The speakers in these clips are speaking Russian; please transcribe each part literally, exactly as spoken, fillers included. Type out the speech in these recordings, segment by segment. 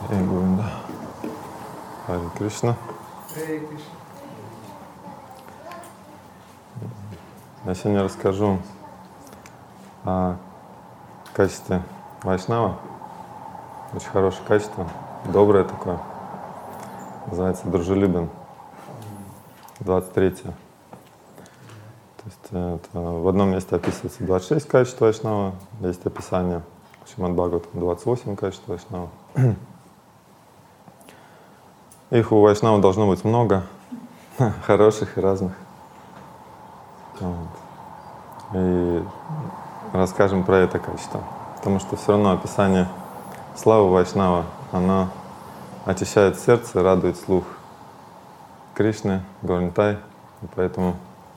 Эй, Говинда. Харе Кришна. Я сегодня расскажу о качестве вайшнава. Очень хорошее качество, доброе такое. Называется дружелюбен. двадцать третье. То есть это в одном месте описывается двадцать шесть качеств вайшнава, есть описание в Шримад Бхагаватам двадцать восемь качеств вайшнава. Их у вайшнава должно быть много, хороших и разных. Вот. И расскажем про это качество. Потому что все равно описание славы вайшнава, оно очищает сердце, радует слух Кришны, Гаурнитай. И поэтому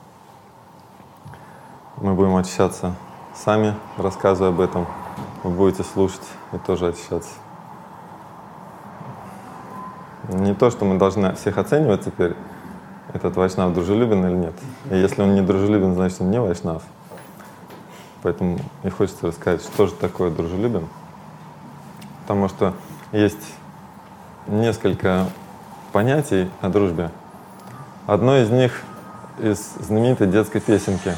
мы будем очищаться сами, рассказывая об этом. Вы будете слушать и тоже очищаться. Не то, что мы должны всех оценивать теперь, этот вайшнав дружелюбен или нет. И если он не дружелюбен, значит он не вайшнав. Поэтому мне хочется рассказать, что же такое дружелюбен. Потому что есть несколько понятий о дружбе. Одно из них из знаменитой детской песенки.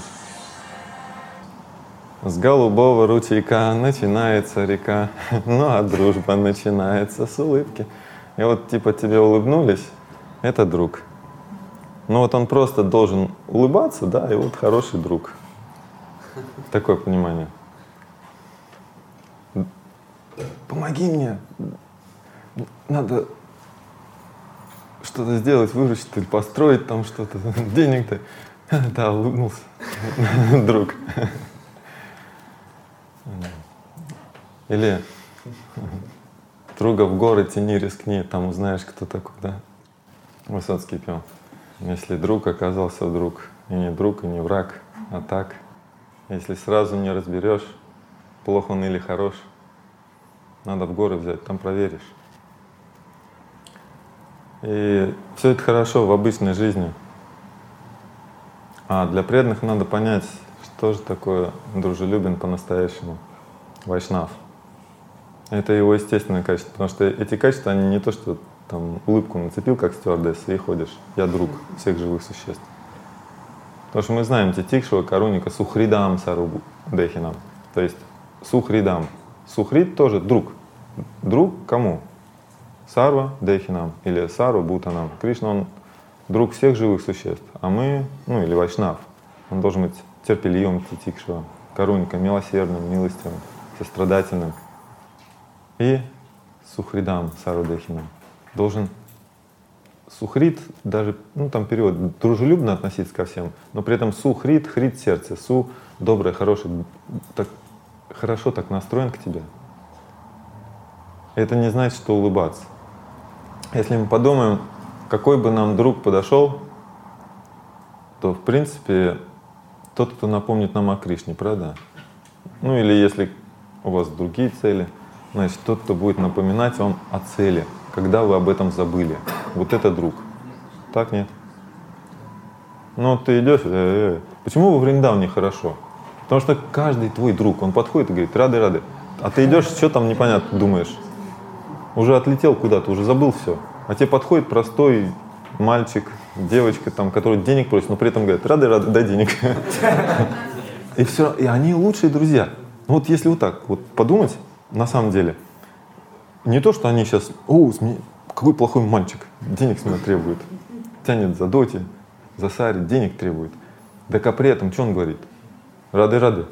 С голубого ручейка начинается река, ну а дружба начинается с улыбки. И вот типа тебе улыбнулись, это друг. Ну вот он просто должен улыбаться, да, и вот хороший друг. Такое понимание. Помоги мне, надо что-то сделать, выручить или построить там что-то, денег-то. Да, улыбнулся, друг. Или друга в горы тяни, рискни, там узнаешь, кто такой, да? Высоцкий пел. Если друг оказался вдруг, и не друг, и не враг, а так. Если сразу не разберешь, плох он или хорош, надо в горы взять, там проверишь. И все это хорошо в обычной жизни. А для преданных надо понять, что же такое дружелюбен по-настоящему вайшнав. Это его естественное качество, потому что эти качества, они не то, что там улыбку нацепил, как стюардесса, и ходишь. Я друг всех живых существ. Потому что мы знаем Титикшава, Каруника, Сухридам, Сарубу, Дехинам. То есть Сухридам. Сухрид тоже друг. Друг кому? Сарва Дехинам или Сарва Бутанам. Кришна, он друг всех живых существ. А мы, ну или вайшнав, он должен быть терпеливым, Титикшава, Каруника, милосердным, милостивым, сострадательным. И Сухридам, Сарва Дехинам. Должен сухрид, даже, ну там период, дружелюбно относиться ко всем, но при этом сухрид, хрид сердце, су доброе, хорошее, так, хорошо так настроен к тебе. Это не значит, что улыбаться. Если мы подумаем, какой бы нам друг подошел, то в принципе тот, кто напомнит нам о Кришне, правда? Ну или если у вас другие цели, значит тот, кто будет напоминать вам о цели, когда вы об этом забыли. Вот это друг. Так нет? Ну ты идешь, э-э-э. Почему во Вриндаване хорошо? Потому что каждый твой друг, он подходит и говорит: рады, рады. А ты идешь, что там непонятно думаешь? Уже отлетел куда-то, уже забыл все. А тебе подходит простой мальчик, девочка, там, который денег просит, но при этом говорит: рады, рады, дай денег. И все, и они лучшие друзья. Вот если вот так вот подумать, на самом деле, не то, что они сейчас: о, какой плохой мальчик, денег с меня требует, тянет за доти, за сари, денег требует. Так а при этом что он говорит? Рады, рады.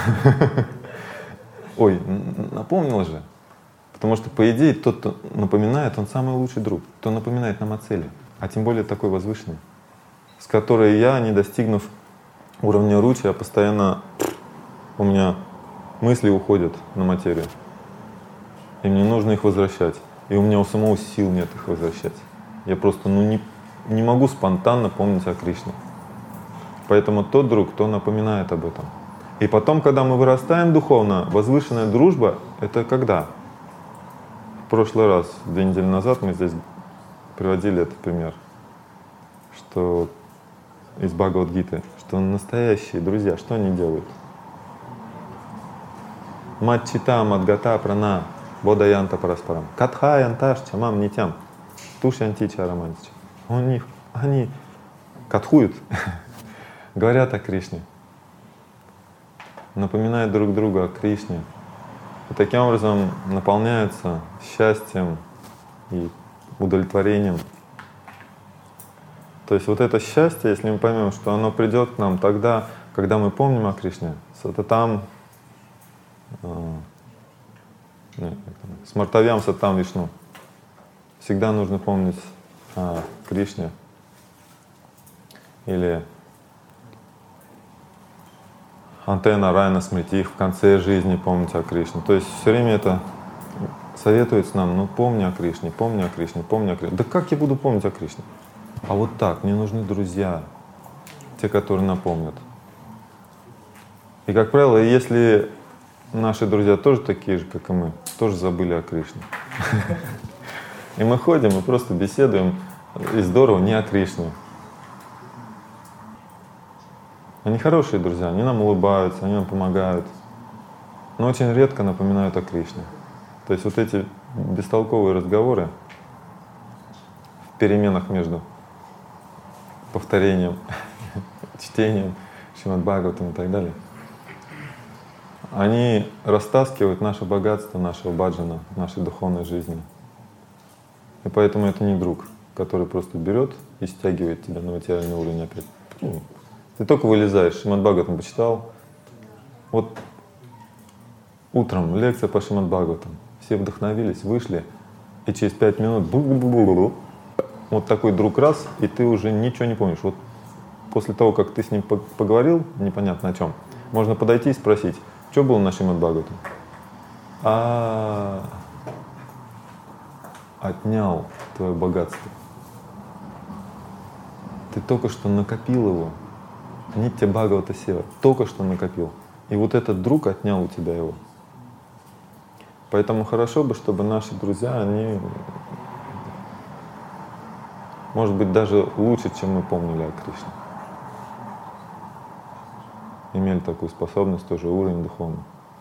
Ой, напомнил же. Потому что, по идее, тот, кто напоминает, он самый лучший друг, кто напоминает нам о цели, а тем более такой возвышенный, с которой я, не достигнув уровня ручи, я постоянно, у меня мысли уходят на материю, и мне нужно их возвращать, и у меня у самого сил нет их возвращать. Я просто ну, не, не могу спонтанно помнить о Кришне. Поэтому тот друг, кто напоминает об этом. И потом, когда мы вырастаем духовно, возвышенная дружба — это когда? В прошлый раз, две недели назад, мы здесь приводили этот пример, что из Бхагавад-гиты, что настоящие друзья, что они делают? Маччита, мадгата, прана. Бодаянта Параспарам. Катхаянташ Чамам Нитям. Тушянти Чарамантич. У них, они катхуют, говорят о Кришне, напоминают друг другу о Кришне. И таким образом наполняются счастьем и удовлетворением. То есть вот это счастье, если мы поймем, что оно придет к нам тогда, когда мы помним о Кришне, сататам, смартавьям сатам вишну. Всегда нужно помнить о Кришне. Или антенна Райна Смрити, в конце жизни помнить о Кришне. То есть все время это советуется нам, ну помни о Кришне, помни о Кришне, помни о Кришне. Да как я буду помнить о Кришне? А вот так, мне нужны друзья, те, которые напомнят. И, как правило, если наши друзья тоже такие же, как и мы, тоже забыли о Кришне. И мы ходим и просто беседуем, и здорово, не о Кришне. Они хорошие друзья, они нам улыбаются, они нам помогают, но очень редко напоминают о Кришне. То есть вот эти бестолковые разговоры в переменах между повторением, чтением Шримад-Бхагаватам и так далее, они растаскивают наше богатство, нашего баджана, нашей духовной жизни. И поэтому это не друг, который просто берет и стягивает тебя на материальный уровень опять. Ты только вылезаешь, Шримад-Бхагаватам почитал. Вот утром лекция по Шримад-Бхагаватам. Все вдохновились, вышли, и через пять минут бу-бу-бу-бу-бу, вот такой друг раз, и ты уже ничего не помнишь. Вот после того, как ты с ним поговорил, непонятно о чем, можно подойти и спросить, что было на Шримад-Бхагаватам? А отнял твое богатство. Ты только что накопил его. Нитья Бхагавата Сева. Только что накопил. И вот этот друг отнял у тебя его. Поэтому хорошо бы, чтобы наши друзья, они, может быть, даже лучше, чем мы помнили о Кришне. Имели такую способность, тоже уровень духовный.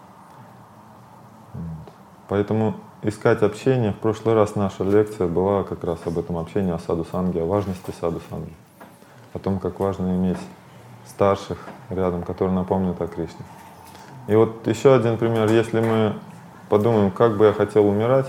Вот. Поэтому искать общение. В прошлый раз наша лекция была как раз об этом общении, о саду-санге, о важности саду-санги. О том, как важно иметь старших рядом, которые напомнят о Кришне. И вот еще один пример. Если мы подумаем, как бы я хотел умирать,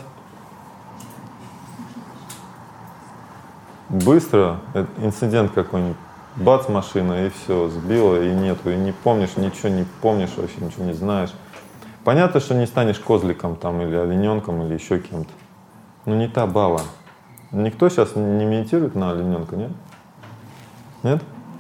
быстро, инцидент какой-нибудь, бац, машина, и все, сбила, и нету, и не помнишь, ничего не помнишь, вообще ничего не знаешь. Понятно, что не станешь козликом там, или олененком, или еще кем-то. Но не та бава. Никто сейчас не медитирует на олененка, нет? Нет?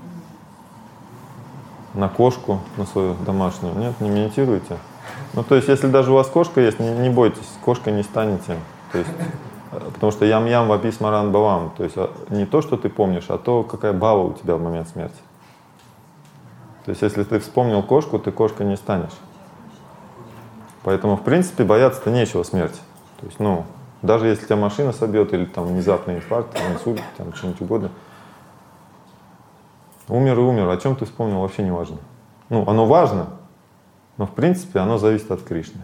На кошку, на свою домашнюю? Нет, не медитируете? Ну, то есть, если даже у вас кошка есть, не, не бойтесь, кошкой не станете. То есть, потому что ям-ям вапи смаран бавам. То есть, не то, что ты помнишь, а то, какая бава у тебя в момент смерти. То есть, если ты вспомнил кошку, ты кошкой не станешь. Поэтому, в принципе, бояться-то нечего смерти. То есть, ну, даже если тебя машина собьет, или там внезапный инфаркт, инсульт, там что-нибудь угодно, умер и умер, о чем ты вспомнил, вообще не важно. Ну, оно важно, но в принципе оно зависит от Кришны.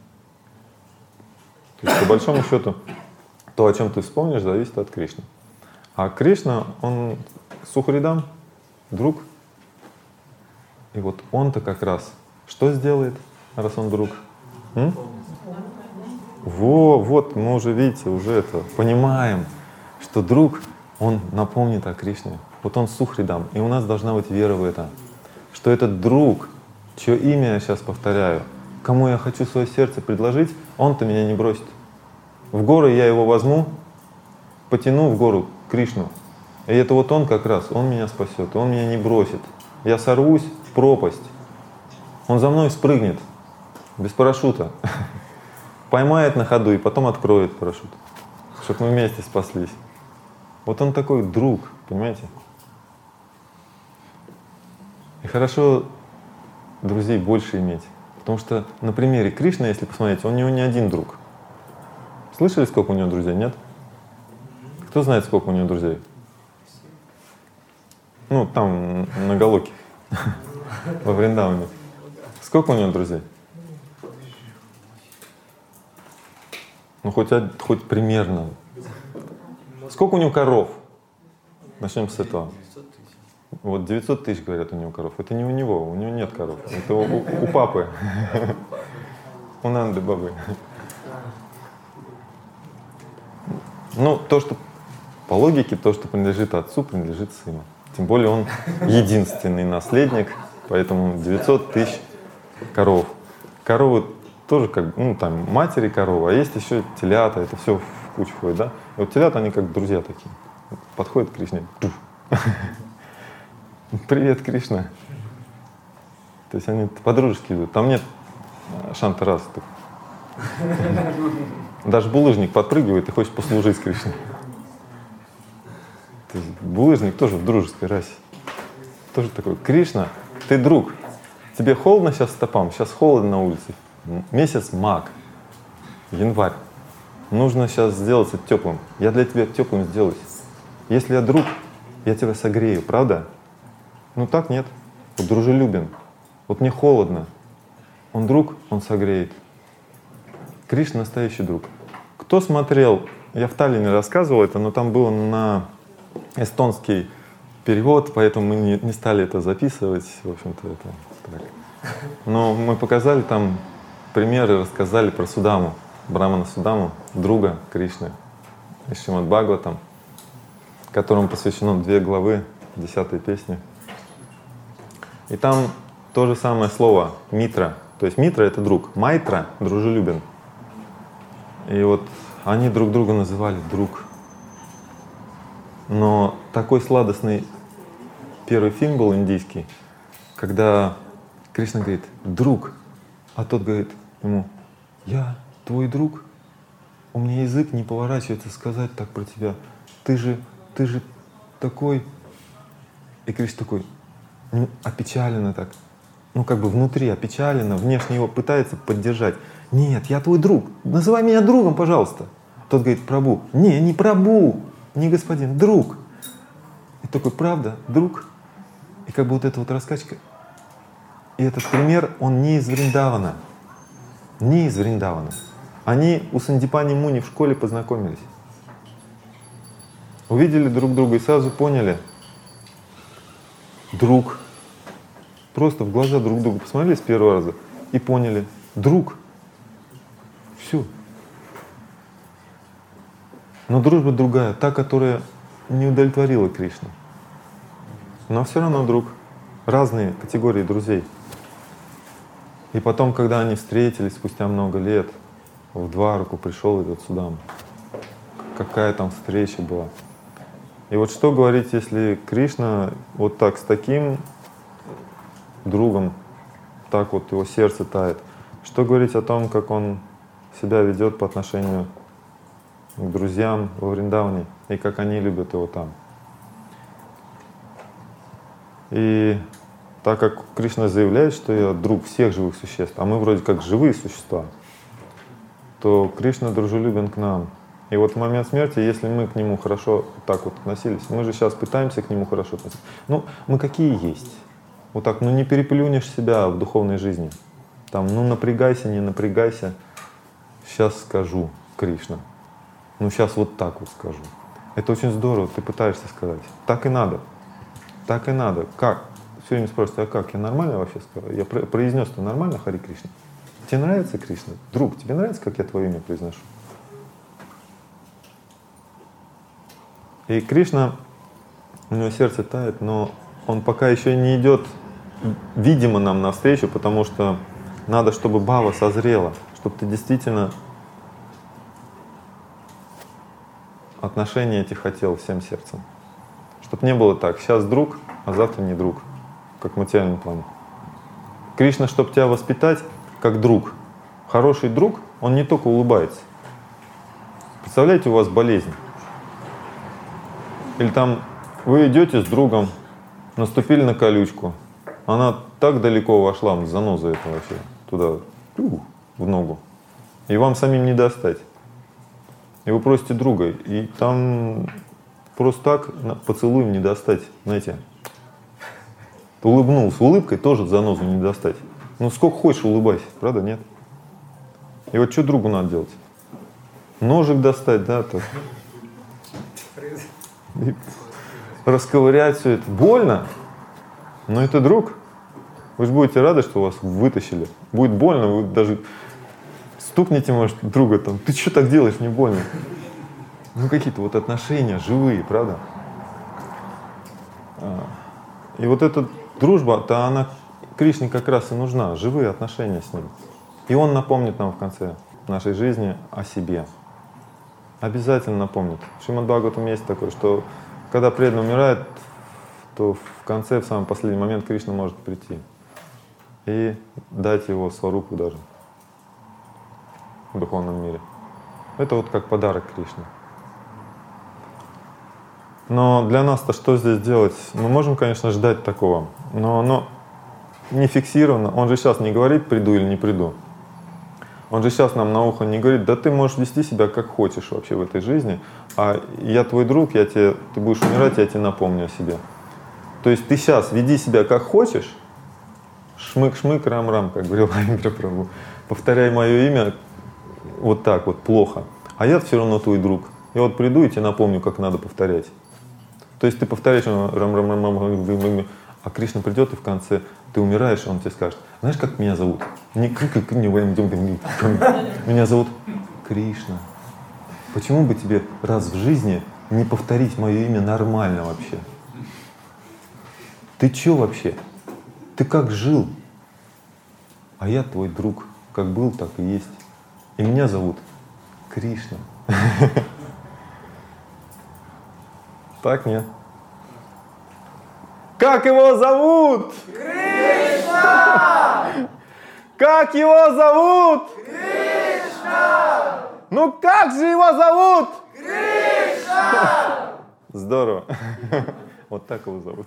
То есть, по большому счету, то, о чем ты вспомнишь, зависит от Кришны. А Кришна, он Сухаридам, друг. И вот он-то как раз что сделает, раз он друг? М? Во, вот, мы уже, видите, уже это понимаем, что друг, он напомнит о Кришне. Вот он Сухридам, и у нас должна быть вера в это, что этот друг, чье имя я сейчас повторяю, кому я хочу свое сердце предложить, он-то меня не бросит. В горы я его возьму, потяну в гору Кришну, и это вот он как раз, он меня спасет, он меня не бросит. Я сорвусь в пропасть, он за мной спрыгнет, без парашюта, поймает на ходу и потом откроет парашют, чтобы мы вместе спаслись. Вот он такой друг, понимаете? И хорошо друзей больше иметь. Потому что на примере Кришны, если посмотреть, он у него не один друг. Слышали, сколько у него друзей? Нет? Кто знает, сколько у него друзей? Ну, там, на Галоке, во Вриндаване. Сколько у него друзей? Ну, хоть, хоть примерно. Сколько у него коров? Начнем с этого. Вот девятьсот тысяч, говорят, у него коров. Это не у него, у него нет коров. Это у, у, у папы. У Нанды бабы. Ну, то, что по логике, то, что принадлежит отцу, принадлежит сыну. Тем более он единственный наследник, поэтому девятьсот тысяч коров. Коровы тоже как, ну, там, матери коровы, а есть еще телята, это все в кучу входит, да? И вот телята, они как друзья такие. Подходят к Кришне. Привет, Кришна. То есть они по-дружески идут. Там нет шанта-раса. Даже булыжник подпрыгивает и хочет послужить Кришне. То есть булыжник тоже в дружеской расе. Тоже такой: Кришна, ты друг. Тебе холодно сейчас стопам? Сейчас холодно на улице. Месяц маг. Январь. Нужно сейчас сделаться теплым. Я для тебя теплым сделаюсь. Если я друг, я тебя согрею, правда? Ну так нет. Вот дружелюбен. Вот мне холодно. Он друг, он согреет. Кришна настоящий друг. Кто смотрел, я в Таллине рассказывал это, но там было на эстонский перевод, поэтому мы не, не стали это записывать. В общем-то, это так. Но мы показали там примеры, рассказали про Судаму, Брамана Судаму, друга Кришны, из Шримад Бхагаватам, которому посвящено две главы десятой песни. И там то же самое слово «митра». То есть митра — это друг, майтра — дружелюбен. И вот они друг друга называли друг. Но такой сладостный первый фильм был индийский, когда Кришна говорит: друг, а тот говорит ему: я твой друг, у меня язык не поворачивается сказать так про тебя. Ты же, ты же такой. И Кришна такой опечаленно так, ну как бы внутри опечаленно, внешне его пытается поддержать. Нет, я твой друг, называй меня другом, пожалуйста. Тот говорит: Прабу. Не, не Прабу, не господин, друг. И такой: правда, друг? И как бы вот эта вот раскачка. И этот пример, он не из Вриндавана. Не из Вриндавана. Они у Сандипани Муни в школе познакомились. Увидели друг друга и сразу поняли: друг. Просто в глаза друг друга посмотрели с первого раза и поняли: друг. Все. Но дружба другая, та, которая не удовлетворила Кришну. Но все равно друг. Разные категории друзей. И потом, когда они встретились спустя много лет, в Двараку пришел этот Судама. Какая там встреча была. И вот что говорить, если Кришна вот так с таким другом, так вот его сердце тает. Что говорить о том, как он себя ведет по отношению к друзьям во Вриндаване и как они любят его там. И так как Кришна заявляет, что я друг всех живых существ, а мы вроде как живые существа, то Кришна дружелюбен к нам. И вот в момент смерти, если мы к нему хорошо так вот относились, мы же сейчас пытаемся к нему хорошо относиться. Ну, мы какие есть. Вот так, ну не переплюнешь себя в духовной жизни. Там, ну напрягайся, не напрягайся. Сейчас скажу, Кришна. Ну сейчас вот так вот скажу. Это очень здорово, ты пытаешься сказать. Так и надо. Так и надо. Как? Все время спрашивают: а как? Я нормально вообще сказал? Я произнес-то нормально Хари Кришна? Тебе нравится Кришна? Друг, тебе нравится, как я твое имя произношу? И Кришна, у него сердце тает, но он пока еще не идет, видимо, нам навстречу, потому что надо, чтобы бхава созрела, чтобы ты действительно отношения эти хотел всем сердцем. Чтобы не было так: сейчас друг, а завтра не друг, как в материальном плане. Кришна, чтобы тебя воспитать как друг. Хороший друг, он не только улыбается. Представляете, у вас болезнь. Или там вы идете с другом, наступили на колючку, она так далеко вошла, заноза это вообще, туда, в ногу, и вам самим не достать. И вы просите друга, и там просто так поцелуем не достать, знаете. Улыбнулся, улыбкой тоже занозу не достать. Ну сколько хочешь улыбайся, правда, нет? И вот что другу надо делать? ножик достать, да, так. И расковырять все это. Больно, но это друг. Вы же будете рады, что вас вытащили. Будет больно, вы даже стукнете, может, друга там. Ты что так делаешь, не больно? Ну, какие-то вот отношения живые, правда? И вот эта дружба-то, она Кришне как раз и нужна, живые отношения с ним. И он напомнит нам в конце нашей жизни о себе. Обязательно напомнит. В Шримад Бхагаватам есть такое, что когда преданный умирает, то в конце, в самый последний момент Кришна может прийти и дать его сварупу даже в духовном мире. Это вот как подарок Кришне. Но для нас-то что здесь делать? Мы можем, конечно, ждать такого, но оно не фиксировано. Он же сейчас не говорит, приду или не приду. Он же сейчас нам на ухо не говорит, да ты можешь вести себя как хочешь вообще в этой жизни, а я твой друг, я тебе, ты будешь умирать, я тебе напомню о себе. То есть ты сейчас веди себя как хочешь, шмык-шмык, рам-рам, как говорил Равиндра Прабху, повторяй мое имя вот так вот, плохо, а я все равно твой друг. Я вот приду и тебе напомню, как надо повторять. То есть ты повторяешь рам-рам-рам, а Кришна придет и в конце ты умираешь, он тебе скажет, знаешь, как меня зовут? Не меня зовут Кришна. Почему бы тебе раз в жизни не повторить мое имя нормально вообще? Ты че вообще? Ты как жил? А я твой друг. Как был, так и есть. И меня зовут Кришна. Так, нет? Как его зовут? Кришна! Как его зовут? Кришна! Ну как же его зовут? Кришна! Здорово. Вот так его зовут.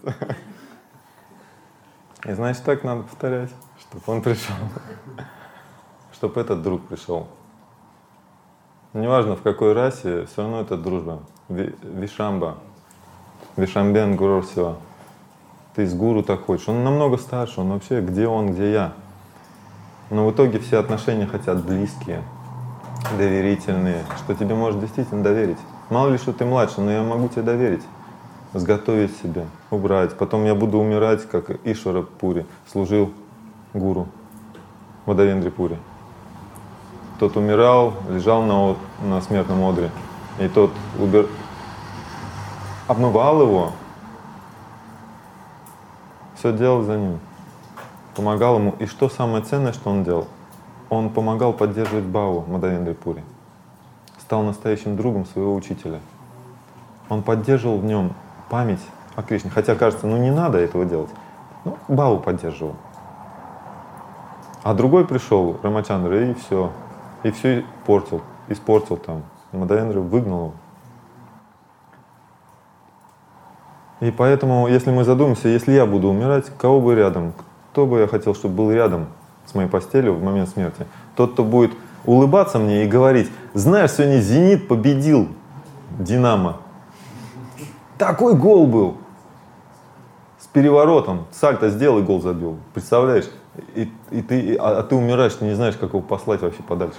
И значит, так надо повторять, чтобы он пришел. Чтобы этот друг пришел. Неважно в какой расе, все равно это дружба. Вишамба. Вишамбен Гуру Сива. Ты с гуру так хочешь. Он намного старше, он вообще где он, где я. Но в итоге все отношения хотят близкие, доверительные, что тебе может действительно доверить. Мало ли, что ты младше, но я могу тебе доверить. Сготовить себе, убрать. Потом я буду умирать, как Ишвара Пури служил гуру в Адавендре Пури. Тот умирал, лежал на, на смертном одре. И тот убер... обмывал его, все делал за ним, помогал ему. И что самое ценное, что он делал? Он помогал поддерживать Бхаву в Мадавендре Пури. Стал настоящим другом своего учителя. Он поддерживал в нем память о Кришне. Хотя кажется, ну не надо этого делать. Ну, Бхаву поддерживал. А другой пришел, Рамачандра, и все. И все портил, испортил там. Мадавендра выгнал его. И поэтому, если мы задумаемся, если я буду умирать, кого бы рядом, кто бы я хотел, чтобы был рядом с моей постелью в момент смерти? Тот, кто будет улыбаться мне и говорить, знаешь, сегодня «Зенит» победил «Динамо». Такой гол был. С переворотом. Сальто сделал и гол забил. Представляешь? И, и ты, а, а ты умираешь, ты не знаешь, как его послать вообще подальше.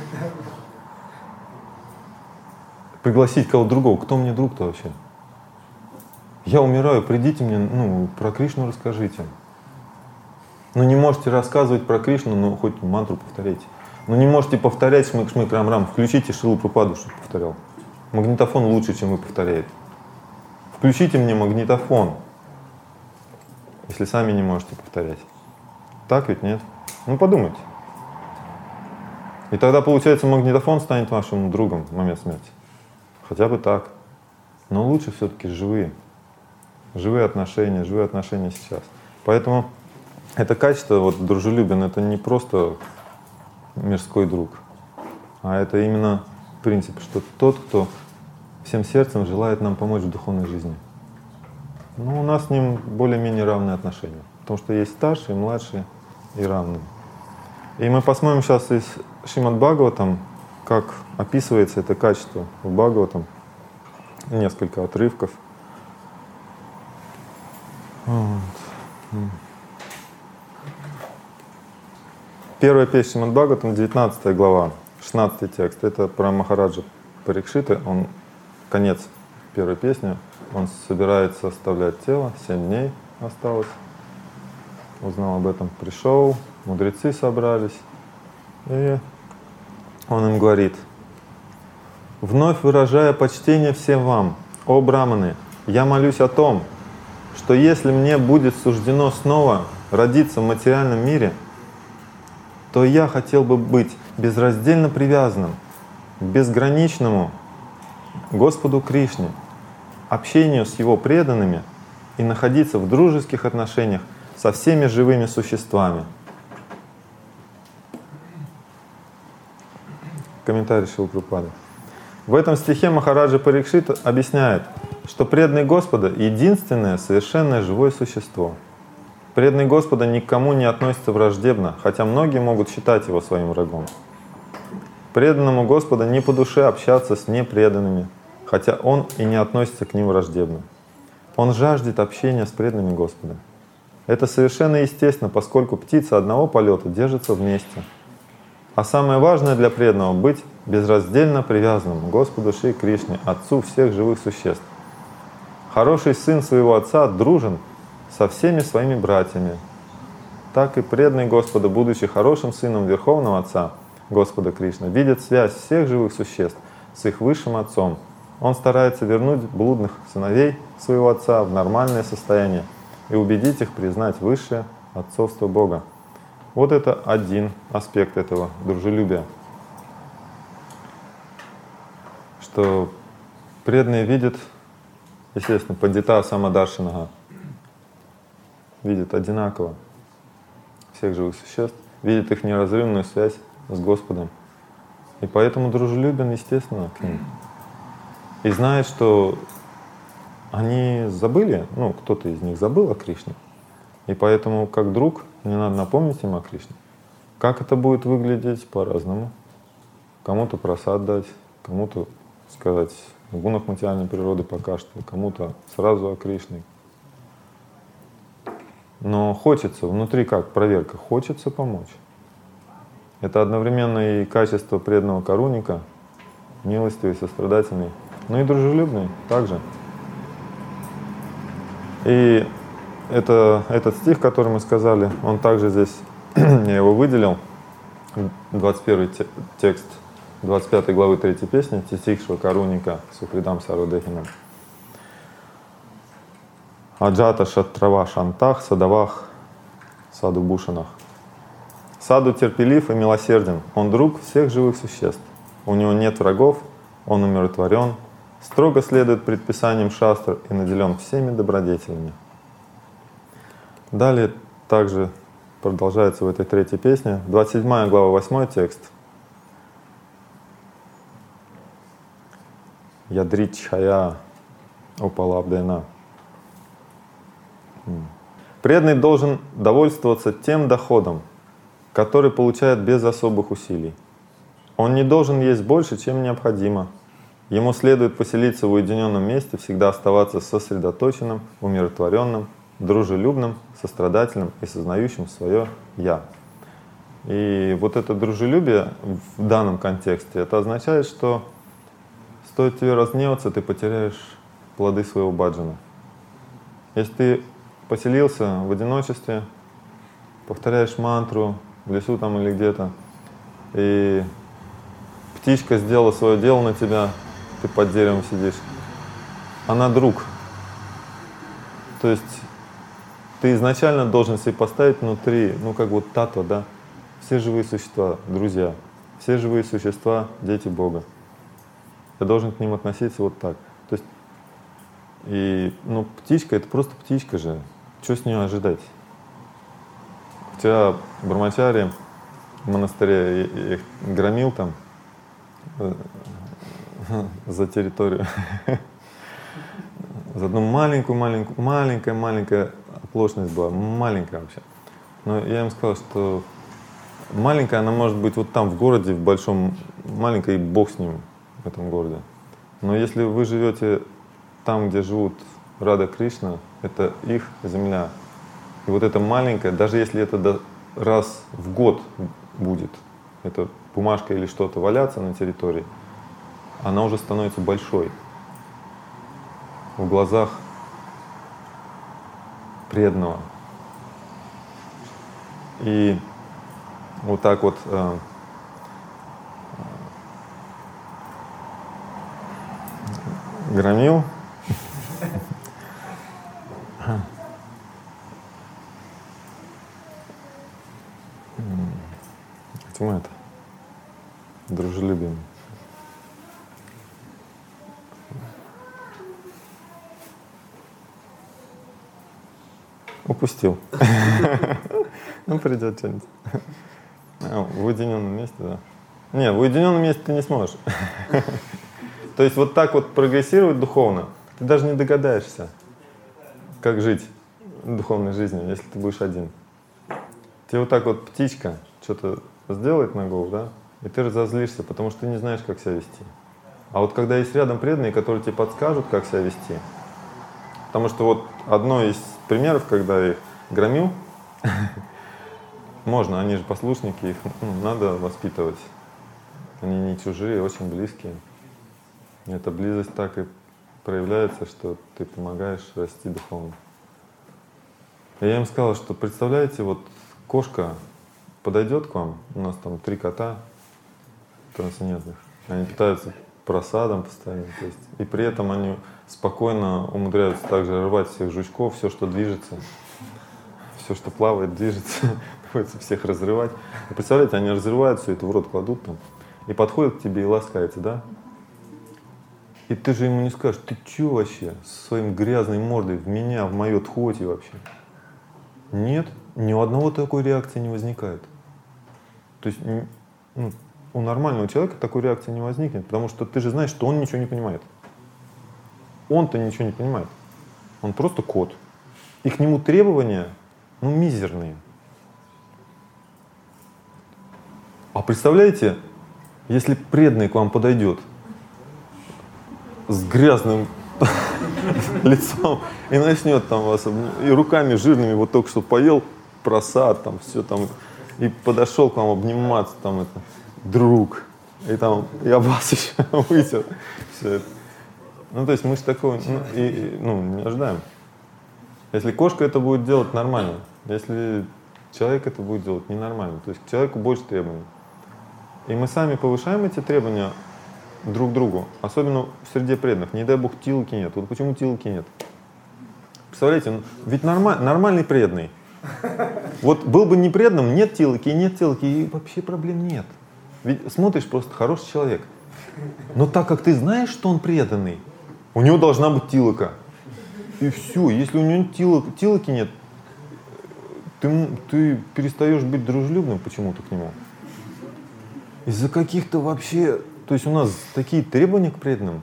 Пригласить кого-то другого. Кто мне друг-то вообще? Я умираю, придите мне, ну, про Кришну расскажите. Ну, не можете рассказывать про Кришну, ну, хоть мантру повторяйте. Ну, не можете повторять шмык-шмык, рам-рам, включите Шрилу Прабхупаду, чтобы повторял. Магнитофон лучше, чем вы повторяете. Включите мне магнитофон, если сами не можете повторять. Так ведь нет? Ну, подумайте. И тогда, получается, магнитофон станет вашим другом в момент смерти. Хотя бы так. Но лучше все-таки живые. Живые отношения, живые отношения сейчас. Поэтому это качество, вот, дружелюбен, это не просто мирской друг, а это именно принцип, что тот, кто всем сердцем желает нам помочь в духовной жизни. Ну, у нас с ним более-менее равные отношения, потому что есть старшие, младшие и равные. И мы посмотрим сейчас из Шримад Бхагаватам, как описывается это качество в Бхагаватам, несколько отрывков. Вот. Первая песня Шримад Бхагаватам, девятнадцатая глава, шестнадцатый текст. Это про Махараджа Парикшита. Он конец первой песни. Он собирается оставлять тело. Семь дней осталось. Узнал об этом, пришел. Мудрецы собрались. И он им говорит: «Вновь выражая почтение всем вам, о браманы, я молюсь о том, что если мне будет суждено снова родиться в материальном мире, то я хотел бы быть безраздельно привязанным к безграничному Господу Кришне, общению с Его преданными и находиться в дружеских отношениях со всеми живыми существами». Комментарий Шрилы Прабхупады. В этом стихе Махараджа Парикшит объясняет, что преданный Господа — единственное совершенное живое существо. Преданный Господа никому не относится враждебно, хотя многие могут считать его своим врагом. Преданному Господа не по душе общаться с непреданными, хотя он и не относится к ним враждебно. Он жаждет общения с преданными Господа. Это совершенно естественно, поскольку птицы одного полета держатся вместе. А самое важное для преданного — быть безраздельно привязанным к Господу Шри Кришне, Отцу всех живых существ. Хороший сын своего отца дружен со всеми своими братьями. Так и преданный Господу, будучи хорошим сыном Верховного Отца, Господа Кришны, видит связь всех живых существ с их высшим Отцом. Он старается вернуть блудных сыновей своего Отца в нормальное состояние и убедить их признать высшее отцовство Бога. Вот это один аспект этого дружелюбия. Что преданные видят, естественно, пандита самадаршинаха, видят одинаково всех живых существ, видят их неразрывную связь с Господом. И поэтому дружелюбен, естественно, к ним. И знает, что они забыли, ну, кто-то из них забыл о Кришне. И поэтому, как друг, мне надо напомнить им о Кришне. Как это будет выглядеть? По-разному. Кому-то просад дать, кому-то сказать о гунах материальной природы пока что, кому-то сразу о Кришне. Но хочется, внутри как проверка, хочется помочь. Это одновременно и качество преданного каруника, милостивый, сострадательный, но и дружелюбный также. И это, этот стих, который мы сказали, он также здесь, я его выделил, двадцать первый текст двадцать пятой главы третьей песни Титикшва Каруника Сухридам Сарвадехинам. Аджата Шатрава Шантах Садавах Саду Бушанах. Саду терпелив и милосерден, он друг всех живых существ. У него нет врагов, он умиротворен, строго следует предписаниям шастр и наделен всеми добродетелями. Далее также продолжается в этой третьей песне, двадцать седьмая глава, восьмой текст. Ядричхая Упалабдена. Преданный должен довольствоваться тем доходом, который получает без особых усилий. Он не должен есть больше, чем необходимо. Ему следует поселиться в уединенном месте, всегда оставаться сосредоточенным, умиротворенным, дружелюбным, сострадательным и сознающим свое «я». И вот это дружелюбие в данном контексте, это означает, что стоит тебе разгневаться, ты потеряешь плоды своего баджана. Если ты поселился в одиночестве, повторяешь мантру в лесу там или где-то, и птичка сделала свое дело на тебя, ты под деревом сидишь, она друг. То есть ты изначально должен себе поставить внутри, ну как вот татва, да, все живые существа, друзья, все живые существа, дети Бога. Я должен к ним относиться вот так. То есть, и, ну, птичка — это просто птичка же. Что с нее ожидать? Вчера в Брамачари в монастыре я их громил там за территорию. За одну маленькую, маленькую, маленькая, маленькая оплошность была, маленькая вообще. Но я им сказал, что маленькая она может быть вот там в городе, в большом, маленькая, и бог с ним в этом городе. Но если вы живете там, где живут Рада Кришна, это их земля. И вот это маленькое, даже если это раз в год будет, это бумажка или что-то валяться на территории, она уже становится большой в глазах преданного. И вот так вот э, громил. Мы это дружелюбием. Упустил. Ну, придет что-нибудь. В уединенном месте, да. Не, в уединенном месте ты не сможешь. То есть вот так вот прогрессировать духовно, ты даже не догадаешься, как жить духовной жизнью, если ты будешь один. Тебе вот так вот птичка что-то сделает на голову, да, и ты разозлишься, потому что ты не знаешь, как себя вести. А вот когда есть рядом преданные, которые тебе подскажут, как себя вести, потому что вот одно из примеров, когда я их громил, можно, они же послушники, их ну, надо воспитывать. Они не чужие, очень близкие. И эта близость так и проявляется, что ты помогаешь расти духовно. И я им сказал, что представляете, вот кошка подойдет к вам, у нас там три кота трансцендентных, они питаются просадом постоянно, то есть, и при этом они спокойно умудряются также рвать всех жучков, все, что движется, все, что плавает, движется, приходится всех разрывать. И представляете, они разрывают все это, в рот кладут там, и подходят к тебе и ласкаются, да? И ты же ему не скажешь, ты че вообще со своим грязной мордой в меня, в мое тхоти вообще? Нет, ни у одного такой реакции не возникает. То есть ну, у нормального человека такой реакции не возникнет, потому что ты же знаешь, что он ничего не понимает. Он-то ничего не понимает. Он просто кот. И к нему требования, ну, мизерные. А представляете, если преданный к вам подойдет с грязным лицом и начнет там вас, и руками жирными, вот только что поел просад, там все там, и подошел к вам обниматься, там это, друг, и там, я вас еще вытер, все это. Ну, то есть мы же такого, ну, и, и, ну, не ожидаем. Если кошка это будет делать, нормально. Если человек это будет делать, ненормально. То есть к человеку больше требований. И мы сами повышаем эти требования друг к другу, особенно в среде преданных. Не дай бог, тилки нет. Вот почему тилки нет? Представляете, ведь норма, нормальный преданный. Вот был бы не преданным, нет тилки, нет тилки, и вообще проблем нет. Ведь смотришь, просто хороший человек. Но так как ты знаешь, что он преданный, у него должна быть тилока. И все, если у него тилок, тилоки нет, ты, ты перестаешь быть дружелюбным почему-то к нему. Из-за каких-то вообще... То есть у нас такие требования к преданным.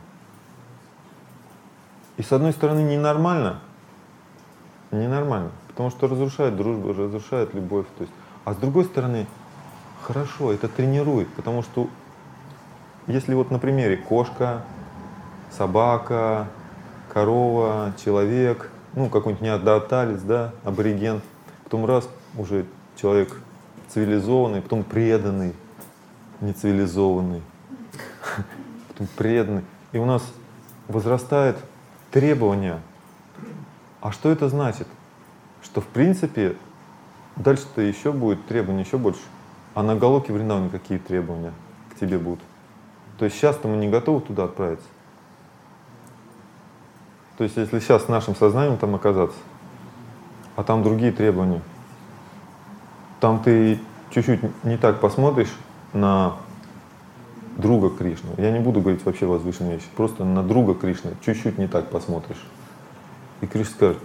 И с одной стороны ненормально, ненормально, потому что разрушает дружбу, разрушает любовь. То есть, а с другой стороны, хорошо, это тренирует, потому что если вот на примере кошка, собака, корова, человек, ну какой-нибудь неандерталец, да, абориген, потом раз уже человек цивилизованный, потом преданный, нецивилизованный, потом преданный. И у нас возрастает требования. А что это значит? Что в принципе дальше-то еще будет требования еще больше. А на Галоке Вриндаване какие требования к тебе будут? То есть сейчас-то мы не готовы туда отправиться. То есть если сейчас с нашим сознанием там оказаться, а там другие требования, там ты чуть-чуть не так посмотришь на друга Кришны. Я не буду говорить вообще возвышенные вещи, просто на друга Кришны чуть-чуть не так посмотришь. И Кришна скажет: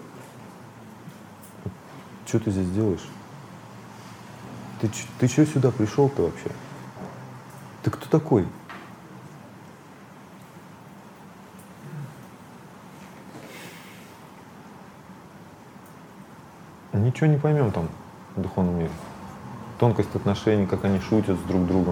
что ты здесь делаешь? Ты, ты что сюда пришел-то вообще? Ты кто такой? Ничего не поймем там в духовном мире. Тонкость отношений, как они шутят с друг другом.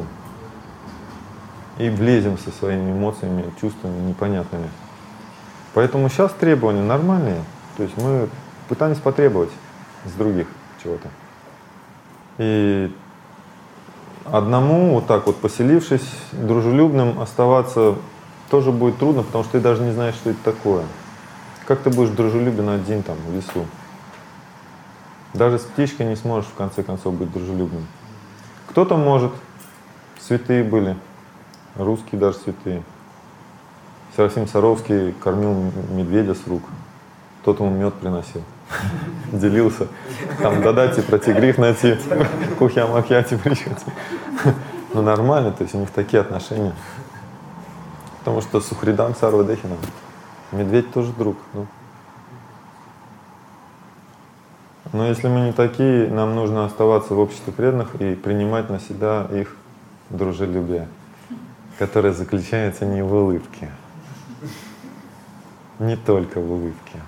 И влезем со своими эмоциями, чувствами непонятными. Поэтому сейчас требования нормальные. То есть мы пытаемся потребовать с других чего-то. И одному, вот так вот поселившись, дружелюбным оставаться тоже будет трудно, потому что ты даже не знаешь, что это такое. Как ты будешь дружелюбен один там в лесу? Даже с птичкой не сможешь в конце концов быть дружелюбным. Кто-то может. Святые были, русские даже святые. Серафим Саровский кормил медведя с рук. Кто-то ему мед приносил, делился. Там додати про тигрих найти, кухя макьяти причем. Ну нормально, то есть у них такие отношения. Потому что Сухридам Сарва Дехинам. Медведь тоже друг. Ну. Но если мы не такие, нам нужно оставаться в обществе преданных и принимать на себя их дружелюбие, которое заключается не в улыбке, не только в улыбке,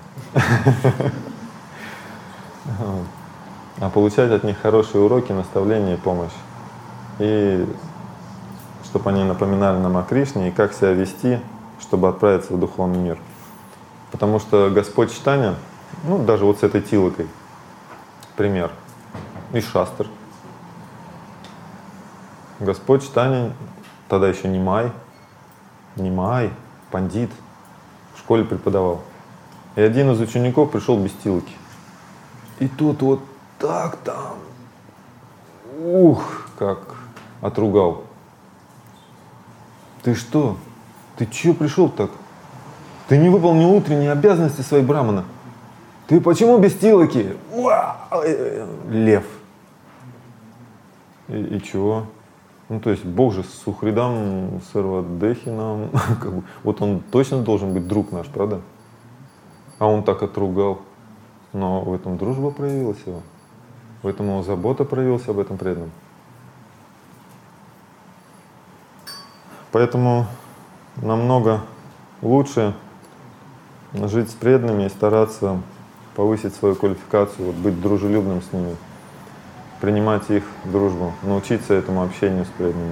а получать от них хорошие уроки, наставления и помощь. И чтобы они напоминали нам о Кришне и как себя вести, чтобы отправиться в духовный мир. Потому что Господь Чайтанья, ну даже вот с этой Тилакой, пример, и Шастр. Господь Чайтанья, тогда еще не Май, не Май, пандит, в школе преподавал. И один из учеников пришел без Тилаки. И тут вот так там, ух, как отругал. Ты что? Ты чё пришел так? Ты не выполнил утренние обязанности своей брамана. Ты почему без Тилаки? Лев. И, и чего? Ну, то есть Бог же с Сухридам Сарвадехинам, как бы, вот он точно должен быть друг наш, правда? А он так отругал. Но в этом дружба проявилась его. В этом его забота проявилась об этом преданном. Поэтому намного лучше жить с преданными и стараться повысить свою квалификацию, вот быть дружелюбным с ними, принимать их дружбу, научиться этому общению с преданными.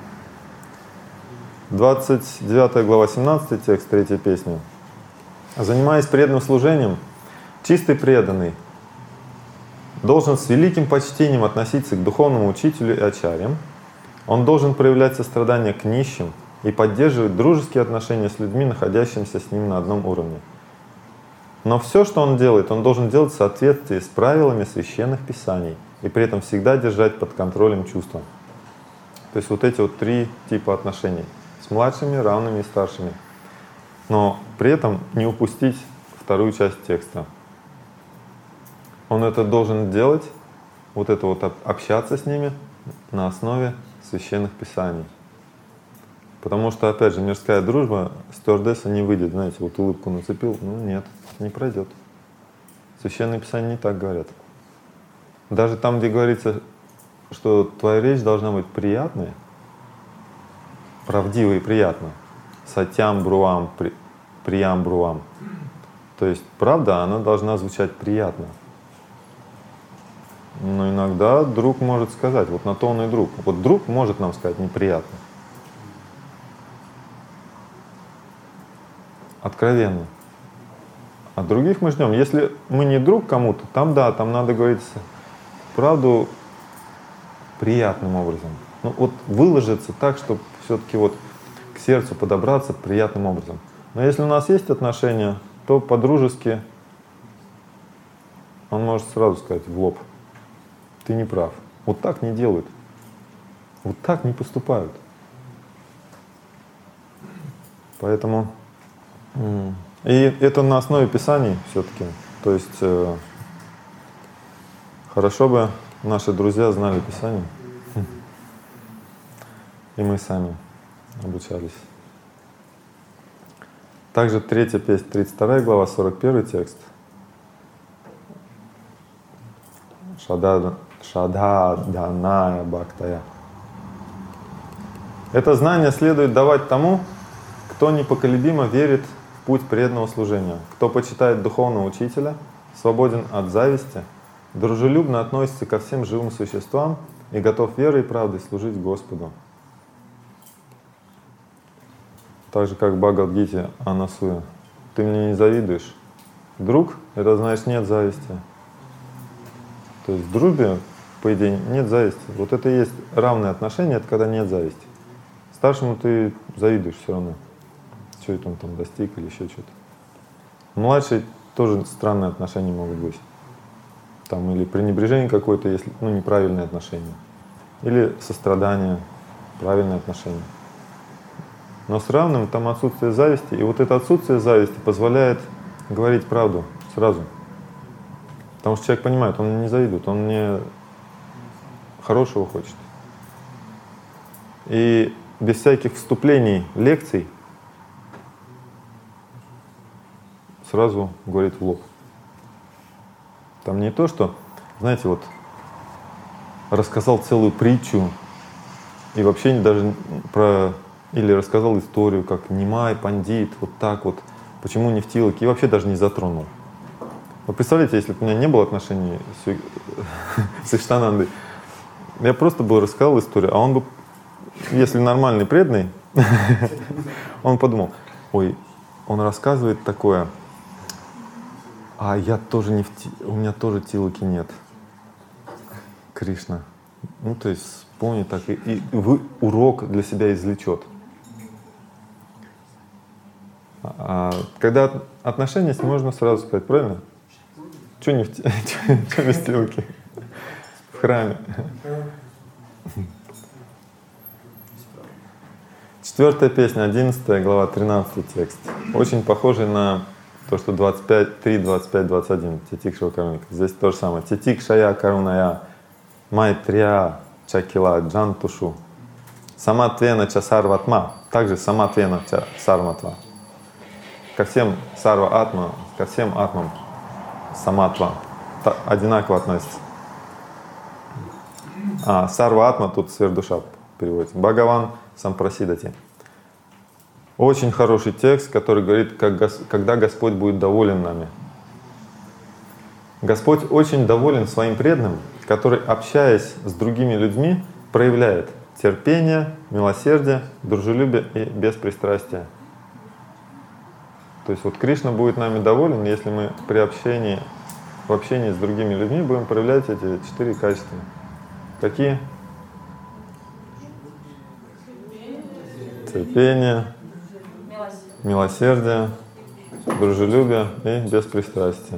двадцать девятая глава, семнадцатый текст, третья песня. Занимаясь преданным служением, чистый преданный должен с великим почтением относиться к духовному учителю и ачарьям. Он должен проявлять сострадание к нищим и поддерживать дружеские отношения с людьми, находящимися с ним на одном уровне. Но все, что он делает, он должен делать в соответствии с правилами священных писаний и при этом всегда держать под контролем чувства. То есть вот эти вот три типа отношений. С младшими, равными и старшими. Но при этом не упустить вторую часть текста. Он это должен делать, вот это вот общаться с ними на основе священных писаний. Потому что, опять же, мирская дружба, стюардесса не выйдет, знаете, вот улыбку нацепил, ну нет, не пройдет. Священные писания не так говорят. Даже там, где говорится, что твоя речь должна быть приятной, правдивой и приятной, сатям бруам, при, приям бруам. То есть правда, она должна звучать приятно. Но иногда друг может сказать, вот на то он и друг. Вот друг может нам сказать неприятно. Откровенно. А других мы ждем. Если мы не друг кому-то, там да, там надо говорить правду приятным образом. Ну вот выложиться так, чтобы все-таки вот к сердцу подобраться приятным образом. Но если у нас есть отношения, то по-дружески он может сразу сказать в лоб: ты не прав. Вот так не делают. Вот так не поступают. Поэтому и это на основе Писаний все-таки. То есть э, хорошо бы наши друзья знали Писание. И мы сами обучались. Также третья песня, тридцать вторая глава, сорок первый текст. Шада, шада даная бхактая. Это знание следует давать тому, кто непоколебимо верит в путь преданного служения, кто почитает духовного учителя, свободен от зависти, дружелюбно относится ко всем живым существам и готов верой и правдой служить Господу. Так же, как в Бхагавад-гите Анасуя. Ты мне не завидуешь. Друг — это значит нет зависти. То есть в дружбе по идее, нет зависти. Вот это и есть равные отношения, это когда нет зависти. Старшему ты завидуешь все равно, что это он там достиг или еще что-то. Младший тоже странные отношения могут быть. Там или пренебрежение какое-то, если, ну, неправильные отношения. Или сострадание, правильные отношения. Но с равным там отсутствие зависти, и вот это отсутствие зависти позволяет говорить правду сразу. Потому что человек понимает, он мне не завидует, он мне хорошего хочет. И без всяких вступлений, лекций сразу говорит в лоб. Там не то, что, знаете, вот рассказал целую притчу и вообще даже про... Или рассказал историю, как Нимай, Пандит, вот так вот, почему не в Тилоке, и вообще даже не затронул. Вы представляете, если бы у меня не было отношений с, с Иштанандой, я просто бы рассказал историю, а он бы, если нормальный, преданный, он подумал, ой, он рассказывает такое, а я тоже не в ти... у меня тоже Тилоки нет. Кришна. Ну, то есть вспомнит так, и, и вы урок для себя извлечет. А когда отношения, можно сразу сказать, правильно? Чего не в ти... Чего не в Тилоке? В храме. Четвертая песня, одиннадцатая глава, тринадцатый текст. Очень похожий на то, что двадцать пять, три, двадцать пять, двадцать один. Титик Шивакаруника. Здесь то же самое. Титик Шая Каруная, Майтрия Чакила Джантушу, Саматвена Часарватма. Также Саматвена Часарватма. Ко всем Сарва Атма, ко всем Атмам Саматва одинаково относится. А Сарва Атма тут сверхдуша переводится. Бхагаван Сампрасидати. Очень хороший текст, который говорит, как гос, когда Господь будет доволен нами. Господь очень доволен своим преданным, который, общаясь с другими людьми, проявляет терпение, милосердие, дружелюбие и беспристрастие. То есть вот Кришна будет нами доволен, если мы при общении, в общении с другими людьми будем проявлять эти четыре качества. Какие? Терпение, милосердие, дружелюбие и беспристрастие.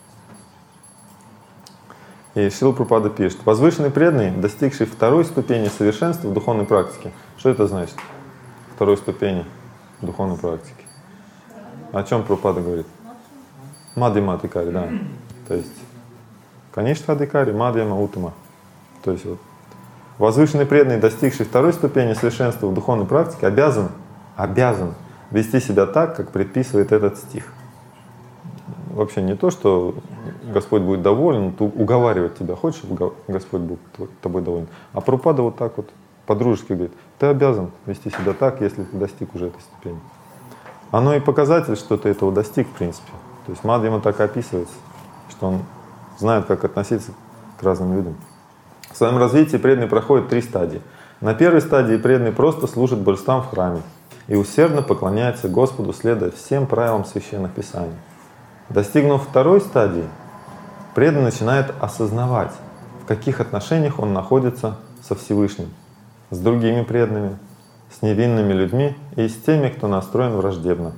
И Шрила Прабхупада пишет: возвышенный преданный, достигший второй ступени совершенства в духовной практике. Что это значит? Второй ступени духовной практики. О чем Прабхупада говорит? Мадхьяма Адхикари, да. То есть Каништа Адхикари, Мадхьяма, Уттама. То есть вот возвышенный преданный, достигший второй ступени совершенства в духовной практике, обязан, обязан вести себя так, как предписывает этот стих. Вообще не то, что Господь будет доволен, уговаривать тебя, хочешь, чтобы Господь был тобой доволен. А Прабхупада вот так вот по-дружески говорит: ты обязан вести себя так, если ты достиг уже этой ступени. Оно и показатель, что ты этого достиг, в принципе. То есть Мадхьяма так и описывается, что он знает, как относиться к разным людям. В своем развитии преданный проходит три стадии. На первой стадии преданный просто служит божествам в храме и усердно поклоняется Господу, следуя всем правилам священных писаний. Достигнув второй стадии, преданный начинает осознавать, в каких отношениях он находится со Всевышним, с другими преданными, с невинными людьми и с теми, кто настроен враждебно.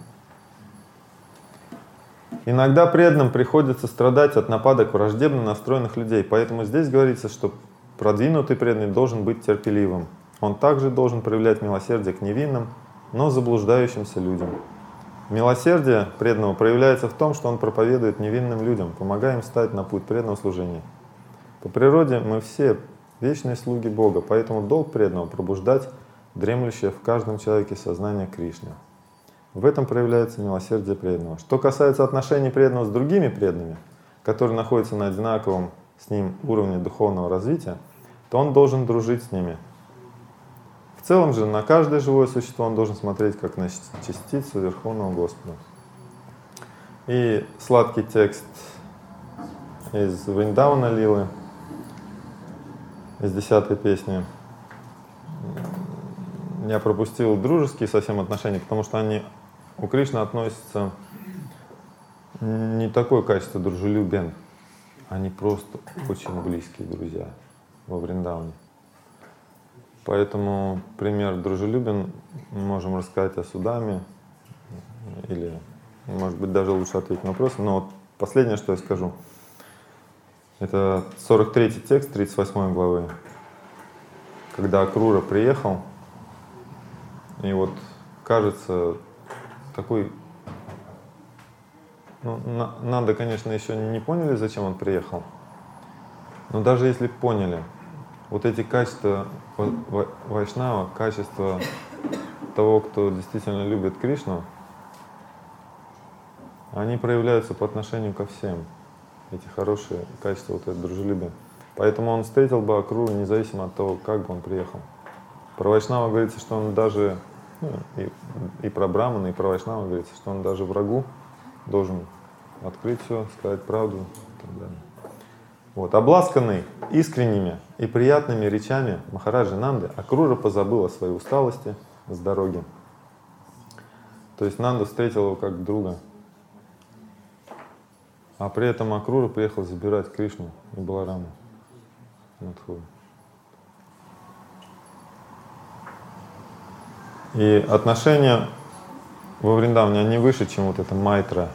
Иногда преданным приходится страдать от нападок враждебно настроенных людей, поэтому здесь говорится, что продвинутый преданный должен быть терпеливым. Он также должен проявлять милосердие к невинным, но заблуждающимся людям. Милосердие преданного проявляется в том, что он проповедует невинным людям, помогая им стать на путь преданного служения. По природе мы все вечные слуги Бога, поэтому долг преданного пробуждать дремлющее в каждом человеке сознание Кришны. В этом проявляется милосердие преданного. Что касается отношений преданного с другими преданными, которые находятся на одинаковом с ним уровне духовного развития, то он должен дружить с ними. В целом же на каждое живое существо он должен смотреть как на частицу Верховного Господа. И сладкий текст из Вриндавана Лилы, из десятой песни. Я пропустил дружеские совсем отношения, потому что они у Кришны относятся не такое качество дружелюбен, они просто очень близкие друзья. во Вриндаване. Поэтому пример дружелюбен мы можем рассказать о Судаме, или, может быть, даже лучше ответить на вопросы. Но вот последнее, что я скажу, это сорок третий текст тридцать восьмой главы, когда Акрура приехал, и вот кажется такой, ну, на, надо, конечно, еще не поняли, зачем он приехал, но даже если поняли, вот эти качества вайшнава, качества того, кто действительно любит Кришну, они проявляются по отношению ко всем. Эти хорошие качества, вот это дружелюбие. Поэтому он встретил бы Акруру независимо от того, как бы он приехал. Про вайшнава говорится, что он даже, ну, и, и про брамана, и про вайшнава говорится, что он даже врагу должен открыть все, сказать правду и так далее. Вот. Обласканный искренними и приятными речами Махараджи Нанды, Акрура позабыл о своей усталости с дороги. То есть Нанда встретил его как друга. А при этом Акрура приехал забирать Кришну и Балараму. Мадхуру. И отношения во Вриндаване, они выше, чем вот эта майтра.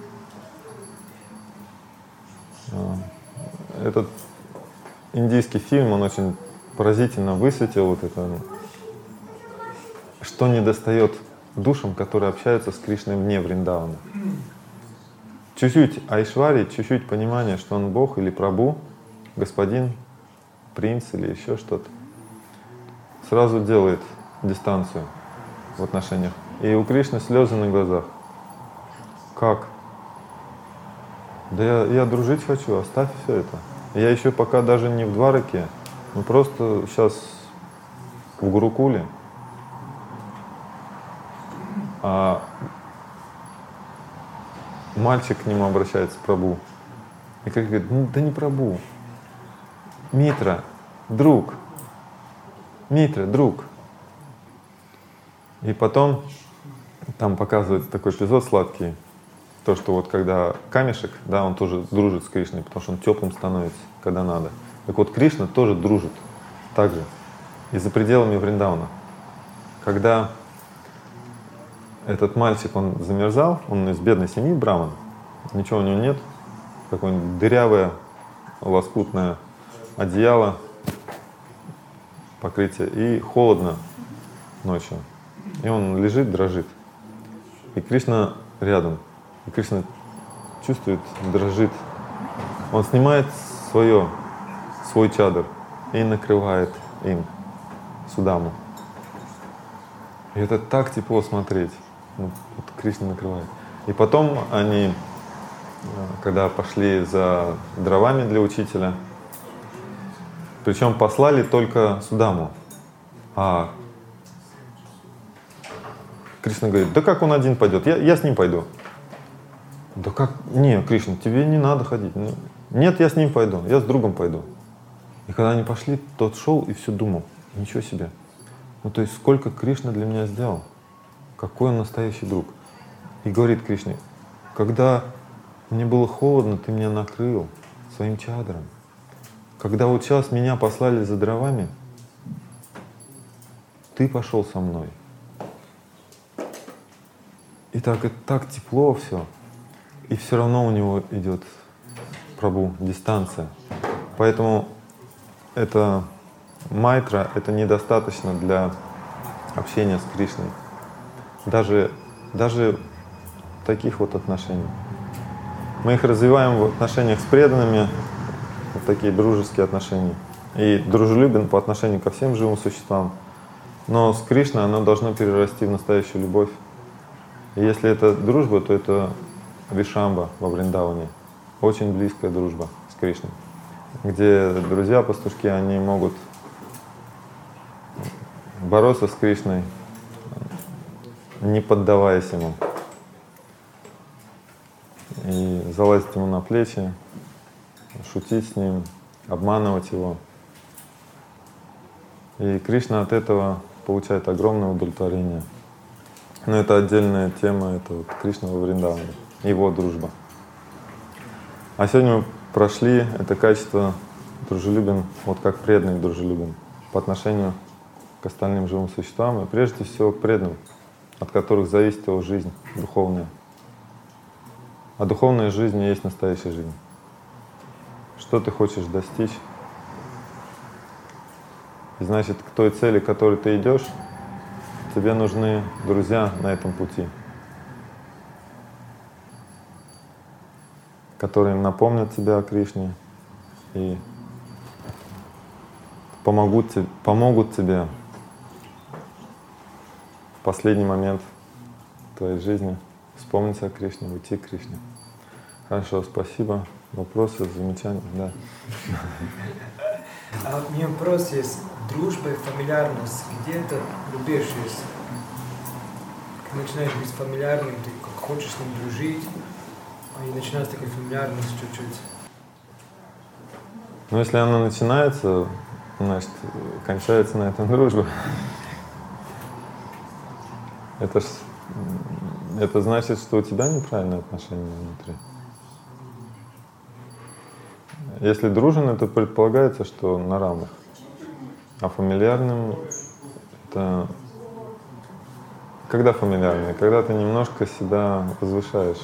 Этот индийский фильм, он очень поразительно высветил вот это, что недостает душам, которые общаются с Кришной вне Вриндавана. Чуть-чуть айшвари, чуть-чуть понимания, что он Бог или Прабху, господин, принц или еще что-то, сразу делает дистанцию в отношениях. И у Кришны слезы на глазах. Как? Да я, я дружить хочу, оставь все это. Я еще пока даже не в двараке, мы просто сейчас в Гурукуле. А мальчик к нему обращается, Прабху. И как говорит, ну, да не Прабху. Митра, друг. Митра, друг. И потом там показывает такой эпизод сладкий. То, что вот когда камешек, да, он тоже дружит с Кришной, потому что он теплым становится, когда надо. Так вот, Кришна тоже дружит так же и за пределами Вриндавана. Когда этот мальчик, он замерзал, он из бедной семьи, браман, ничего у него нет, какое-нибудь дырявое, лоскутное одеяло, покрытие, и холодно ночью. И он лежит, дрожит. И Кришна рядом. И Кришна чувствует, дрожит. Он снимает свое, свой чадр и накрывает им Судаму. И это так тепло смотреть. Вот Кришна накрывает. И потом они, когда пошли за дровами для учителя, причем послали только Судаму. А Кришна говорит, да как он один пойдет? Я, я с ним пойду. Да как? Не, Кришна, тебе не надо ходить. Нет, я с ним пойду, я с другом пойду. И когда они пошли, тот шел и все думал, ничего себе. Ну то есть сколько Кришна для меня сделал, какой он настоящий друг. И говорит Кришне, когда мне было холодно, ты меня накрыл своим чадром. Когда вот сейчас меня послали за дровами, ты пошел со мной. И так, и так тепло все. И все равно у него идет Прабху, дистанция. Поэтому это майтра, это недостаточно для общения с Кришной. Даже, даже таких вот отношений. Мы их развиваем в отношениях с преданными, вот такие дружеские отношения. И дружелюбен по отношению ко всем живым существам. Но с Кришной оно должно перерасти в настоящую любовь. И если это дружба, то это Вишамба во Вриндаване. Очень близкая дружба с Кришной. Где друзья-пастушки, они могут бороться с Кришной, не поддаваясь ему. И залазить ему на плечи, шутить с ним, обманывать его. И Кришна от этого получает огромное удовлетворение. Но это отдельная тема, это вот Кришна во Вриндаване, его дружба. А сегодня мы прошли это качество дружелюбен, вот как преданный дружелюбен по отношению к остальным живым существам и прежде всего к преданным, от которых зависит его жизнь духовная. А духовная жизнь и есть настоящая жизнь. Что ты хочешь достичь? И значит, к той цели, к которой ты идешь, тебе нужны друзья на этом пути, которые напомнят тебе о Кришне и помогут, тебе, помогут тебе в последний момент твоей жизни вспомнить о Кришне, уйти к Кришне. Хорошо, спасибо. Вопросы, замечания? Да. А вот у меня вопрос есть. Дружба и фамильярность. Где это рубеж? Когда начинаешь быть фамильярным, ты как хочешь с ним дружить, и начинается такая фамильярность чуть-чуть. Ну, если она начинается, значит, кончается на этом дружба. Это ж, это значит, что у тебя неправильное отношение внутри. Если дружен, это предполагается, что на равных. А фамильярным это... Когда фамильярный? Когда ты немножко себя возвышаешь.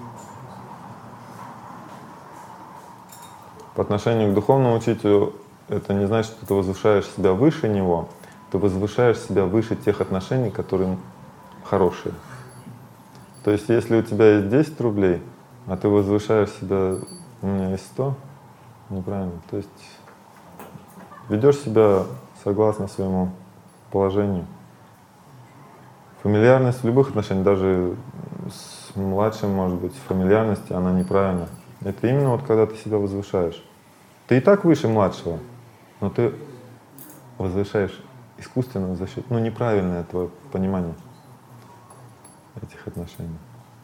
По отношению к духовному учителю это не значит, что ты возвышаешь себя выше него, ты возвышаешь себя выше тех отношений, которые хорошие. То есть если у тебя есть десять рублей, а ты возвышаешь себя, у меня есть сто, неправильно. То есть ведешь себя согласно своему положению. Фамильярность в любых отношениях, даже с младшим, может быть, фамильярность, она неправильна. Это именно вот когда ты себя возвышаешь. Ты и так выше младшего, но ты возвышаешь искусственно за счет, ну, неправильное твое понимание этих отношений.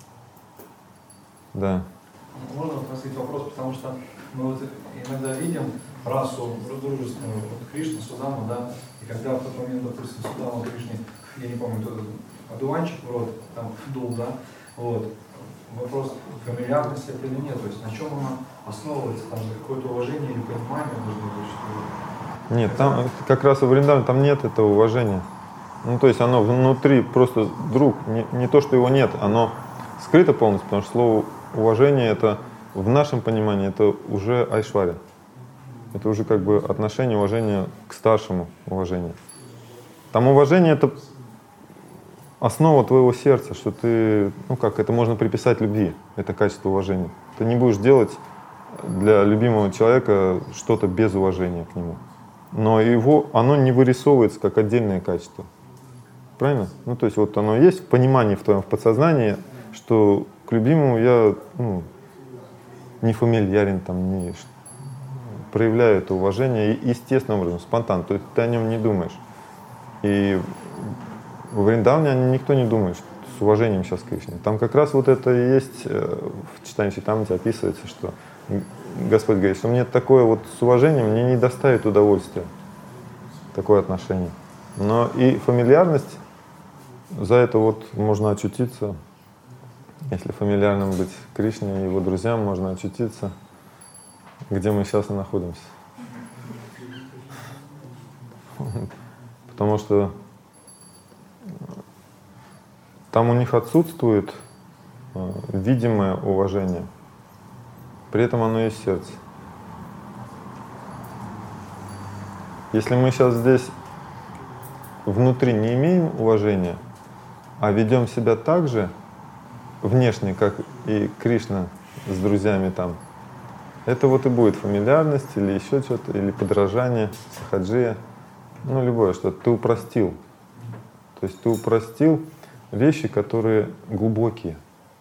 Да. Можно спросить вопрос, потому что мы вот иногда видим расу дружественную, вот Кришна, Судама, да, и когда в тот момент, допустим, Судама Кришне, я не помню, кто-то одуванчик в рот там дул, да, вот, вопрос фамильярности это или нет, то есть на чем она основывается, там какое-то уважение или понимание должно быть, что... Нет, там как раз во Вриндаване там нет этого уважения. Ну, то есть оно внутри просто друг, не, не то, что его нет, оно скрыто полностью, потому что слово уважение это в нашем понимании это уже айшваря. Это уже как бы отношение, уважение к старшему, уважение. Там уважение это основа твоего сердца, что ты, ну как, это можно приписать любви, это качество уважения. Ты не будешь делать для любимого человека что-то без уважения к нему. Но его, оно не вырисовывается как отдельное качество. Правильно? Ну, то есть вот оно есть в понимании в твоем в подсознании, что к любимому я ну, не фамильярен, там, не проявляю это уважение естественным образом, спонтанно. То есть ты о нем не думаешь. И во Вриндаване никто не думает с уважением сейчас к Кришне. Там как раз вот это и есть в читании Чайтамрити описывается, что Господь говорит, что мне такое вот с уважением мне не доставит удовольствия, такое отношение. Но и фамильярность, за это вот можно очутиться, если фамильярным быть Кришне и его друзьям, можно очутиться, где мы сейчас и находимся. Потому что там у них отсутствует видимое уважение, при этом оно есть в сердце. Если мы сейчас здесь внутри не имеем уважения, а ведем себя так же внешне, как и Кришна с друзьями там, это вот и будет фамильярность или еще что-то, или подражание, сахаджия, ну любое что-то. Ты упростил. То есть ты упростил вещи, которые глубокие.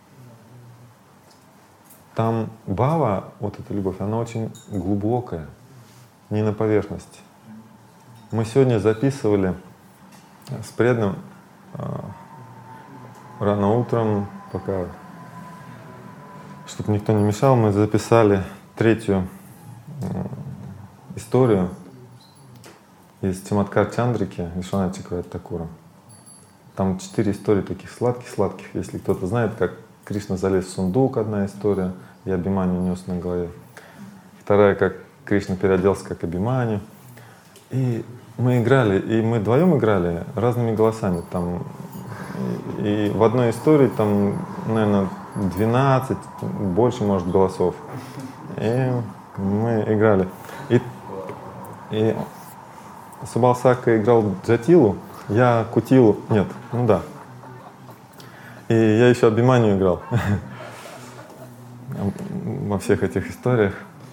Там бхава, вот эта любовь, она очень глубокая, не на поверхности. Мы сегодня записывали с преданным э, рано утром, пока, чтобы никто не мешал, мы записали третью э, историю из Чаматкар Чандрики Вишванат Чакраварти Такура. Там четыре истории таких сладких-сладких. Если кто-то знает, как Кришна залез в сундук, одна история, и Абхиманью нес на голове. Вторая, как Кришна переоделся как Абхиманью. И мы играли, и мы вдвоем играли разными голосами. Там, и, и в одной истории там, наверное, двенадцать, больше, может, голосов. И мы играли. И, и Субалсака играл Джатилу, я Кутилу, нет, ну да. И я еще Абхиманью играл во всех этих историях.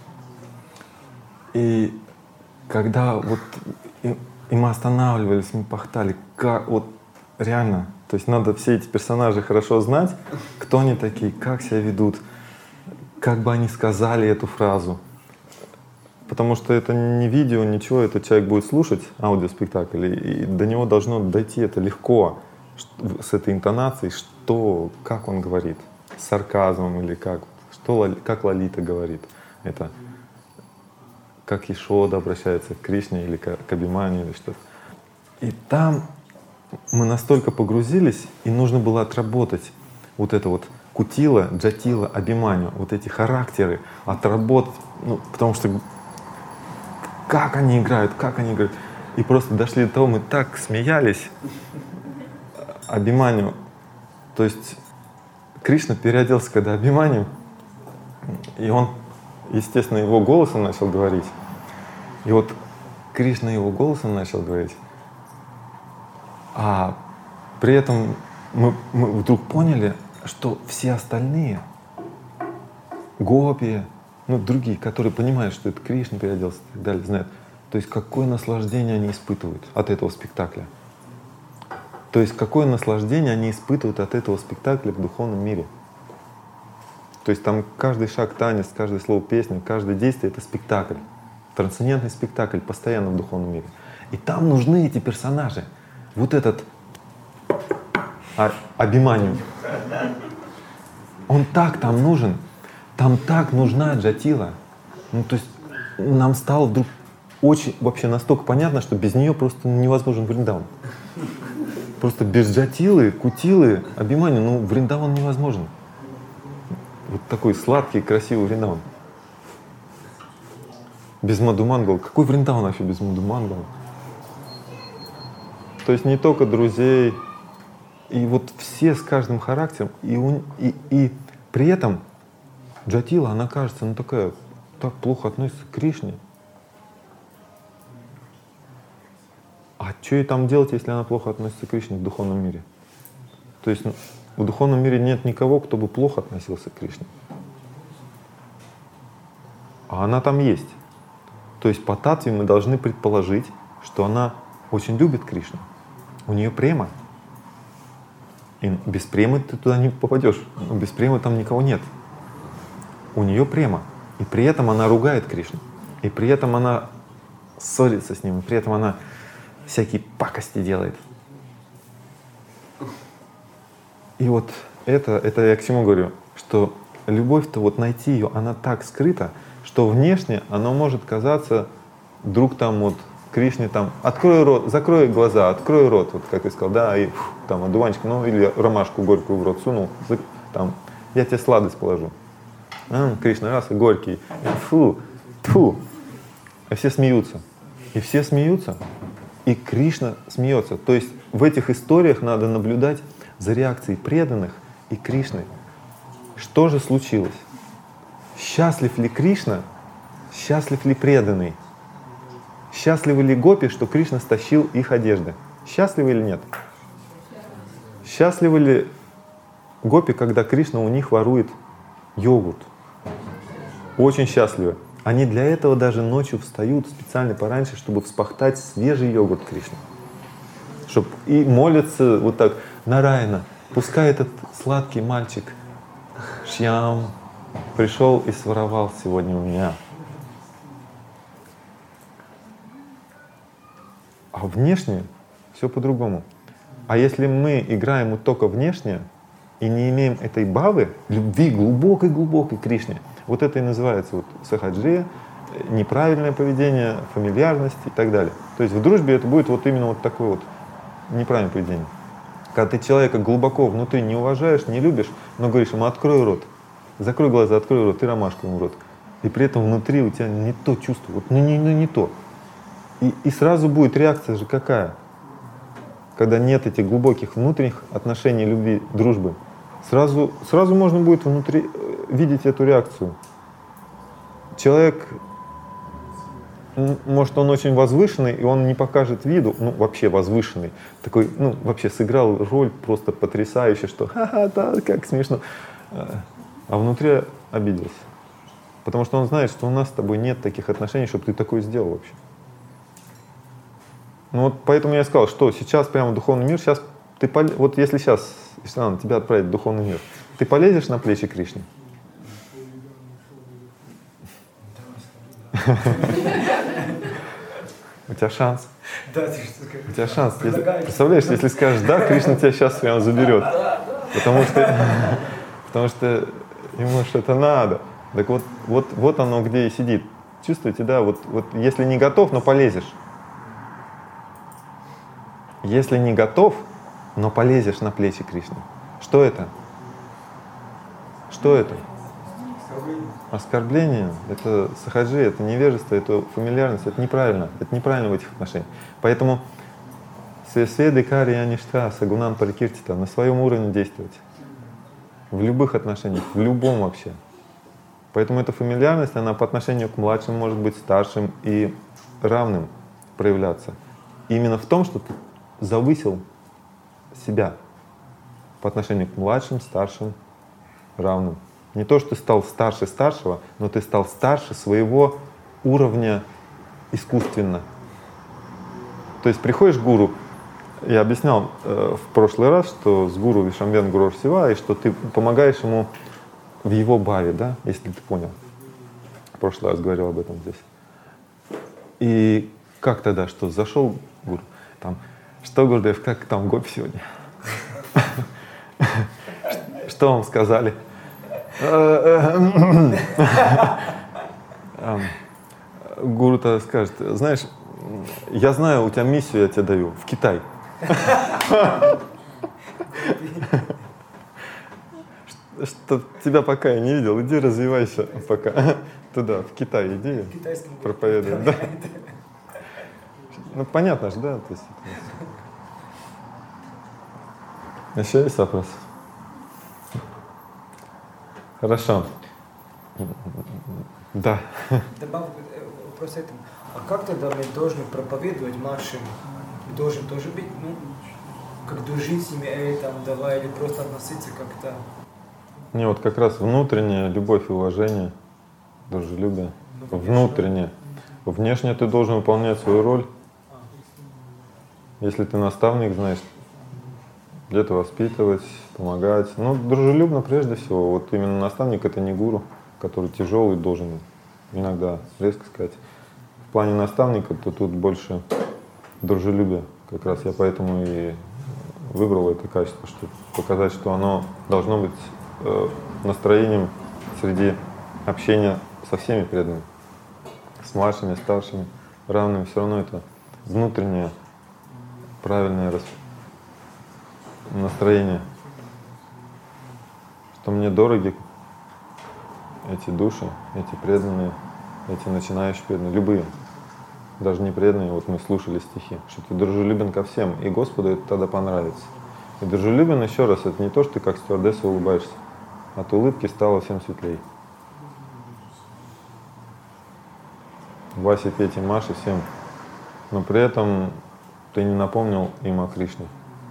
И когда вот и, и мы останавливались, мы пахтали, как вот реально, то есть надо все эти персонажи хорошо знать, кто они такие, как себя ведут, как бы они сказали эту фразу. Потому что это не видео, ничего, этот человек будет слушать аудиоспектакль, и, и до него должно дойти это легко, с этой интонацией, что, как он говорит, с сарказмом или как, что, как Лалита говорит, это как Ешода обращается к Кришне или к Абхиманью или что-то. И там мы настолько погрузились, и нужно было отработать вот это вот Кутила, Джатила, Абхиманью, вот эти характеры, отработать, ну, потому что как они играют, как они играют. И просто дошли до того, мы так смеялись. Абхиманью, то есть Кришна переоделся когда Абхиманью, и он, естественно, его голосом начал говорить. И вот Кришна его голосом начал говорить, а при этом мы, мы вдруг поняли, что все остальные гопи, ну другие, которые понимают, что это Кришна переоделся и так далее, знают, то есть какое наслаждение они испытывают от этого спектакля. То есть какое наслаждение они испытывают от этого спектакля в духовном мире. То есть там каждый шаг танец, каждое слово песня, каждое действие — это спектакль. Трансцендентный спектакль постоянно в духовном мире. И там нужны эти персонажи. Вот этот а, Абхиманью. Он так там нужен. Там так нужна Джатила. Ну, то есть нам стало вдруг очень, вообще настолько понятно, что без нее просто невозможен Вриндаван. Просто без Джатилы, Кутилы, Абхиманью, ну, Вриндаван невозможен. Вот такой сладкий, красивый Вриндаван. Без Мадхумангала. Какой Вриндаван вообще без Мадхумангала? То есть не только друзей, и вот все с каждым характером, и, он, и, и при этом Джатила, она кажется, ну такая, так плохо относится к Кришне. А что ей там делать, если она плохо относится к Кришне в духовном мире? То есть в духовном мире нет никого, кто бы плохо относился к Кришне. А она там есть. То есть по татве мы должны предположить, что она очень любит Кришну. У нее према. И без премы ты туда не попадешь. Без премы там никого нет. У нее према. И при этом она ругает Кришну. И при этом она ссорится с ним. И при этом она всякие пакости делает. И вот это, это я к чему говорю, что любовь-то вот найти ее, она так скрыта, что внешне она может казаться вдруг там вот Кришне там открой рот, закрой глаза, открой рот, вот как ты сказал, да, и фу, там одуванчик, ну или ромашку горькую в рот сунул, там, я тебе сладость положу. А, Кришна раз и горький, фу, фу, и все смеются, и все смеются, и Кришна смеется. То есть в этих историях надо наблюдать за реакцией преданных и Кришны. Что же случилось? Счастлив ли Кришна? Счастлив ли преданный? Счастливы ли гопи, что Кришна стащил их одежды? Счастливы или нет? Счастливы ли гопи, когда Кришна у них ворует йогурт? Очень счастливы. Они для этого даже ночью встают специально пораньше, чтобы вспахтать свежий йогурт Кришны. Чтоб и молятся вот так: Нараяна, пускай этот сладкий мальчик Шьям пришел и своровал сегодня у меня. А внешне все по-другому. А если мы играем вот только внешне и не имеем этой бхавы, любви глубокой-глубокой к Кришне, вот это и называется вот сахаджия, неправильное поведение, фамильярность и так далее. То есть в дружбе это будет вот именно вот такое вот неправильное поведение. Когда ты человека глубоко внутри не уважаешь, не любишь, но говоришь ему: открой рот, закрой глаза, открой рот, и ромашку ему в рот. и при этом внутри у тебя не то чувство, вот ну не, ну, не то. И, и сразу будет реакция же какая? Когда нет этих глубоких внутренних отношений, любви, дружбы, сразу, сразу можно будет внутри видеть эту реакцию. Человек, может, он очень возвышенный, и он не покажет виду, ну, вообще возвышенный, такой, ну, вообще сыграл роль просто потрясающе, что ха-ха, да, как смешно. А внутри обиделся. Потому что он знает, что у нас с тобой нет таких отношений, чтобы ты такое сделал вообще. Ну вот поэтому я и сказал, что сейчас прямо в духовный мир, сейчас ты, вот если сейчас, Ислам, тебя отправить в духовный мир, ты полезешь на плечи Кришне? У тебя шанс. Да, ты что скажешь? У тебя шанс. Если, представляешь, если скажешь «да», Кришна тебя сейчас прямо заберет. Потому что, потому что ему что-то надо. Так вот, вот, вот оно где и сидит. Чувствуете, да? Вот, вот если не готов, но полезешь. Если не готов, но полезешь на плечи Кришны. Что это? Что это? Оскорбление. Это сахаджи, это невежество, это фамильярность, это неправильно. Это неправильно в этих отношениях. Поэтому сведы кари аништа сагунан парикиртита, на своем уровне действовать. В любых отношениях, в любом вообще. Поэтому эта фамильярность, она по отношению к младшим может быть старшим и равным проявляться. Именно в том, что ты завысил себя по отношению к младшим, старшим, равным. Не то, что ты стал старше старшего, но ты стал старше своего уровня искусственно. То есть приходишь к гуру, я объяснял э, в прошлый раз, что с гуру Вишамвен Гуру Сива, и что ты помогаешь ему в его бхаве, да, если ты понял. В прошлый раз говорил об этом здесь. И как тогда, что зашел гуру, там, что, Гурдев, как там гопи сегодня? Что вам сказали? Гуру-то скажет, знаешь, я знаю, у тебя миссию я тебе даю, в Китай. Что тебя пока я не видел, иди развивайся пока. Туда, в Китай иди, проповедуй. Да. Ну понятно же, да? То есть, еще есть вопрос? Хорошо. Да. Добавлю вопрос этому. А как тогда мы должны проповедовать младшим? Должен тоже быть, ну, как дружить с ними, эй, там, давай, или просто относиться как-то? Не, вот как раз внутренняя любовь и уважение, дружелюбие. Ну, внутреннее. Внешне ты должен выполнять свою роль. Если ты наставник, знаешь, где-то воспитывать, помогать. Ну, дружелюбно прежде всего. Вот именно наставник — это не гуру, который тяжелый, должен иногда резко сказать. В плане наставника, то тут больше дружелюбия. Как раз я поэтому и выбрал это качество, чтобы показать, что оно должно быть э, настроением среди общения со всеми преданными. С младшими, старшими, равными. Все равно это внутреннее правильное настроение, что мне дороги эти души, эти преданные, эти начинающие преданные, любые, даже не преданные. Вот мы слушали стихи, что ты дружелюбен ко всем, и Господу это тогда понравится. И дружелюбен, еще раз, это не то, что ты как стюардесса улыбаешься, от улыбки стало всем светлей. Васе, Пете, Маше, всем. Но при этом ты не напомнил им о Кришне.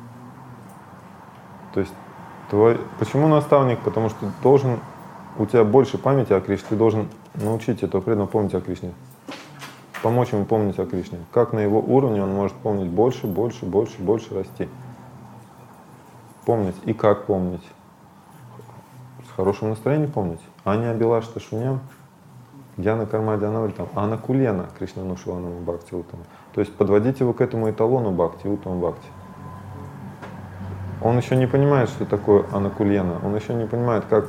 То есть твой... Почему наставник? Потому что должен, у тебя больше памяти о Кришне, ты должен научить этого преданного помнить о Кришне. Помочь ему помнить о Кришне. Как на его уровне он может помнить больше, больше, больше, больше расти. Помнить. И как помнить? С хорошим настроением помнить. Аня Абилашта Шуням, Гьяна Карма Дьянаваль, там, Ана Кулена, Кришна Нушванама Бхакти Утама. То есть подводить его к этому эталону Бхакти, Утама Бхакти. Он еще не понимает, что такое анакульена. Он еще не понимает, как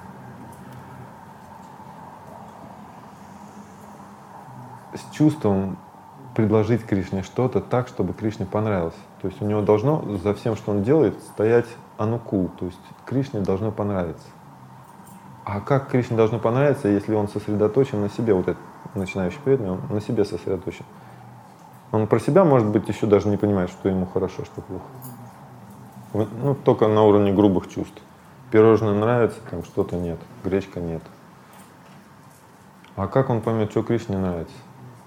с чувством предложить Кришне что-то так, чтобы Кришне понравилось. То есть у него должно за всем, что он делает, стоять анукул. То есть Кришне должно понравиться. А как Кришне должно понравиться, если он сосредоточен на себе, вот этот начинающий преданный, он на себе сосредоточен? Он про себя, может быть, еще даже не понимает, что ему хорошо, что плохо. Ну, только на уровне грубых чувств. Пирожное нравится, там что-то нет, гречка нет. А как он поймет, что Кришне нравится?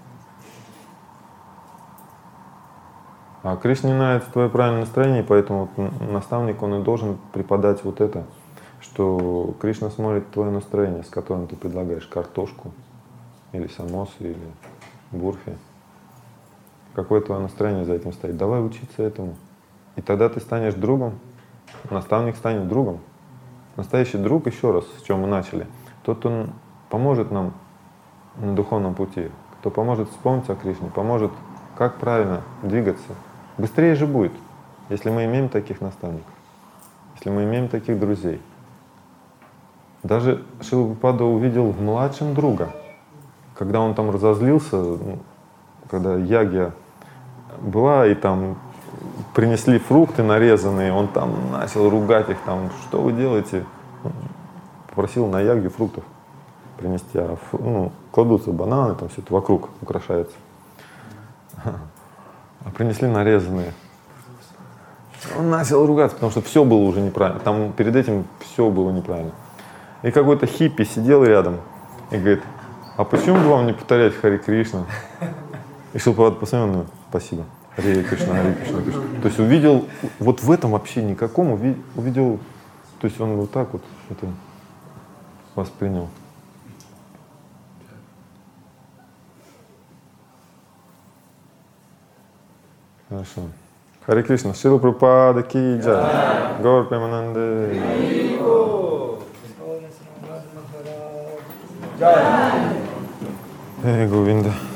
А Кришне нравится твое правильное настроение, поэтому наставник, он и должен преподать вот это, что Кришна смотрит твое настроение, с которым ты предлагаешь картошку, или самосы, или бурфи. Какое твое настроение за этим стоит? Давай учиться этому. И тогда ты станешь другом, наставник станет другом. Настоящий друг, еще раз, с чем мы начали, тот, кто поможет нам на духовном пути, кто поможет вспомнить о Кришне, поможет, как правильно двигаться. Быстрее же будет, если мы имеем таких наставников, если мы имеем таких друзей. Даже Шрила Прабхупада увидел в младшем друга, когда он там разозлился, ну, когда ягья была, и там принесли фрукты нарезанные, он там начал ругать их, там, что вы делаете? Попросил на ягью фруктов принести, а ну, кладутся бананы, там все это вокруг украшается. А принесли нарезанные. Он начал ругаться, потому что все было уже неправильно. Там перед этим все было неправильно. И какой-то хиппи сидел рядом и говорит: а почему бы вам не повторять Хари Кришна? И Шрила Прабхупада посмотрел, ну, спасибо. Хари Кришна, Хари Кришна, Кришна. То есть увидел, вот в этом вообще никаком, увидел, то есть он вот так вот это воспринял. Хорошо. Хари Кришна, Шрила Прабхупада ки джай, Гаур Премананде. Джай Говинда.